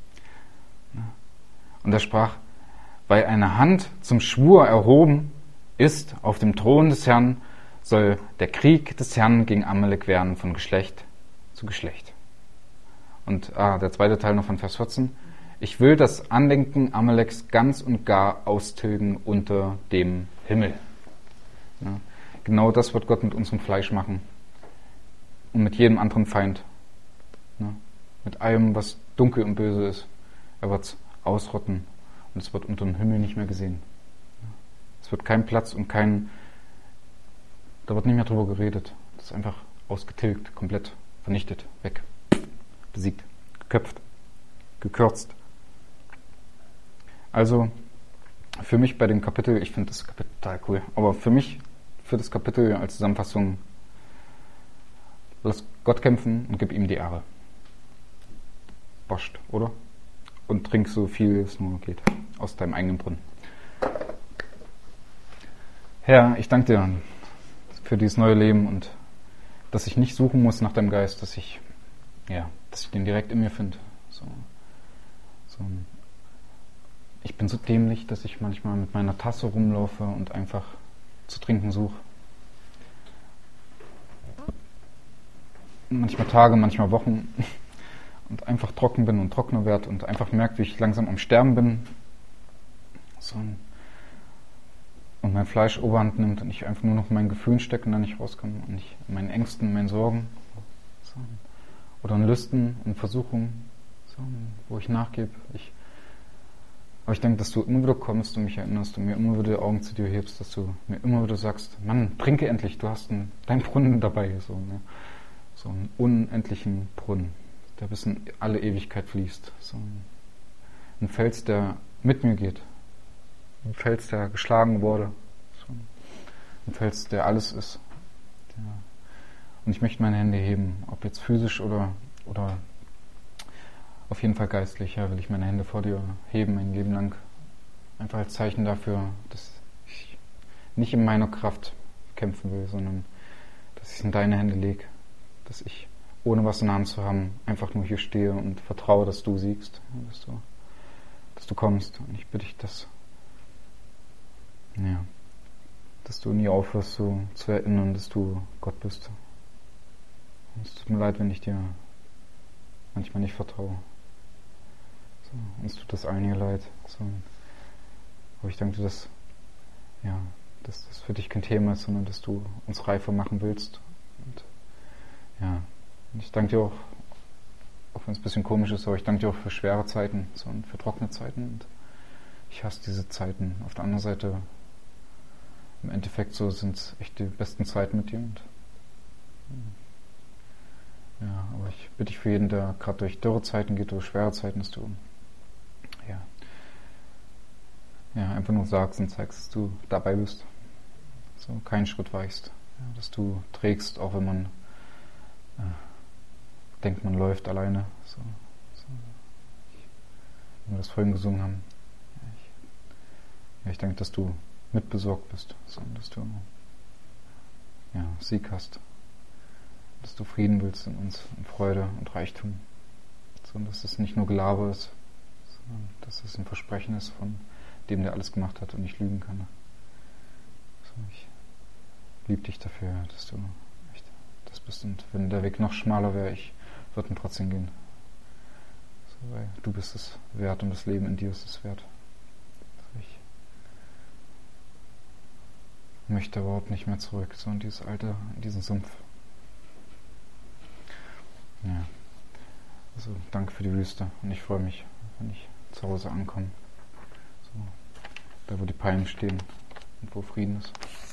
Und er sprach, weil eine Hand zum Schwur erhoben ist auf dem Thron des Herrn, soll der Krieg des Herrn gegen Amalek werden von Geschlecht zu Geschlecht. Und ah, der zweite Teil noch von Vers vierzehn. Ich will das Andenken Amaleks ganz und gar austilgen unter dem Himmel. Ja, genau das wird Gott mit unserem Fleisch machen. Und mit jedem anderen Feind. Ja, mit allem, was dunkel und böse ist. Er wird es ausrotten und es wird unter dem Himmel nicht mehr gesehen. Es wird kein Platz und kein, da wird nicht mehr drüber geredet. Das ist einfach ausgetilgt, komplett vernichtet, weg, besiegt, geköpft, gekürzt. Also für mich bei dem Kapitel, ich finde das Kapitel total cool, aber für mich, für das Kapitel als Zusammenfassung, lass Gott kämpfen und gib ihm die Ehre. Boscht, oder? Und trink so viel es nur geht aus deinem eigenen Brunnen. Herr, ich danke dir für dieses neue Leben und dass ich nicht suchen muss nach deinem Geist, dass ich, ja, dass ich den direkt in mir finde. So, so ein Ich bin so dämlich, dass ich manchmal mit meiner Tasse rumlaufe und einfach zu trinken suche. Manchmal Tage, manchmal Wochen und einfach trocken bin und trockener werde und einfach merke, wie ich langsam am Sterben bin. So. Und mein Fleisch Oberhand nimmt und ich einfach nur noch in meinen Gefühlen stecke und dann nicht rauskomme und nicht in meinen Ängsten, in meinen Sorgen. So. Oder in Lüsten und Versuchungen, so, wo ich nachgebe. Ich Aber ich denke, dass du immer wieder kommst und mich erinnerst und mir immer wieder die Augen zu dir hebst, dass du mir immer wieder sagst, Mann, trinke endlich, du hast einen, deinen Brunnen dabei, so, ne? So einen unendlichen Brunnen, der bis in alle Ewigkeit fließt. So ein, ein Fels, der mit mir geht. Ein Fels, der geschlagen wurde. So ein Fels, der alles ist. Der, und ich möchte meine Hände heben, ob jetzt physisch oder, oder auf jeden Fall geistlich, ja, will ich meine Hände vor dir heben, mein Leben lang. Einfach als Zeichen dafür, dass ich nicht in meiner Kraft kämpfen will, sondern dass ich es in deine Hände lege. Dass ich, ohne was in der Hand zu haben, einfach nur hier stehe und vertraue, dass du siegst, ja, dass du, dass du kommst. Und ich bitte dich, dass, ja, dass du nie aufhörst, so zu erinnern, dass du Gott bist. Und es tut mir leid, wenn ich dir manchmal nicht vertraue. So, uns tut das allen hier leid. So. Aber ich denke, dass, ja, dass das für dich kein Thema ist, sondern dass du uns reifer machen willst. Und ja, und ich danke dir auch, auch wenn es ein bisschen komisch ist, aber ich danke dir auch für schwere Zeiten, so, und für trockene Zeiten. Und ich hasse diese Zeiten. Auf der anderen Seite, im Endeffekt so sind es echt die besten Zeiten mit dir. Und, ja, aber ich bitte dich für jeden, der gerade durch Dürrezeiten geht, durch schwere Zeiten, dass du ja, ja, einfach nur sagst und zeigst, dass du dabei bist. So keinen Schritt weichst. Ja, dass du trägst, auch wenn man äh, denkt, man läuft alleine. So, so. Wie wir das vorhin gesungen haben. Ja, ich, ja, ich denke, dass du mitbesorgt bist. So, dass du ja, Sieg hast. Dass du Frieden willst in uns, in Freude und Reichtum. So, dass es nicht nur Gelaber ist, sondern dass es ein Versprechen ist von dem, der alles gemacht hat und nicht lügen kann. So, ich liebe dich dafür, dass du echt das bist. Und wenn der Weg noch schmaler wäre, ich würde ihn trotzdem gehen. So, weil du bist es wert und das Leben in dir ist es wert. So, ich möchte überhaupt nicht mehr zurück, so in dieses Alte, in diesen Sumpf. Ja, also danke für die Wüste und ich freue mich, wenn ich zu Hause ankomme. So, da wo die Palmen stehen und wo Frieden ist.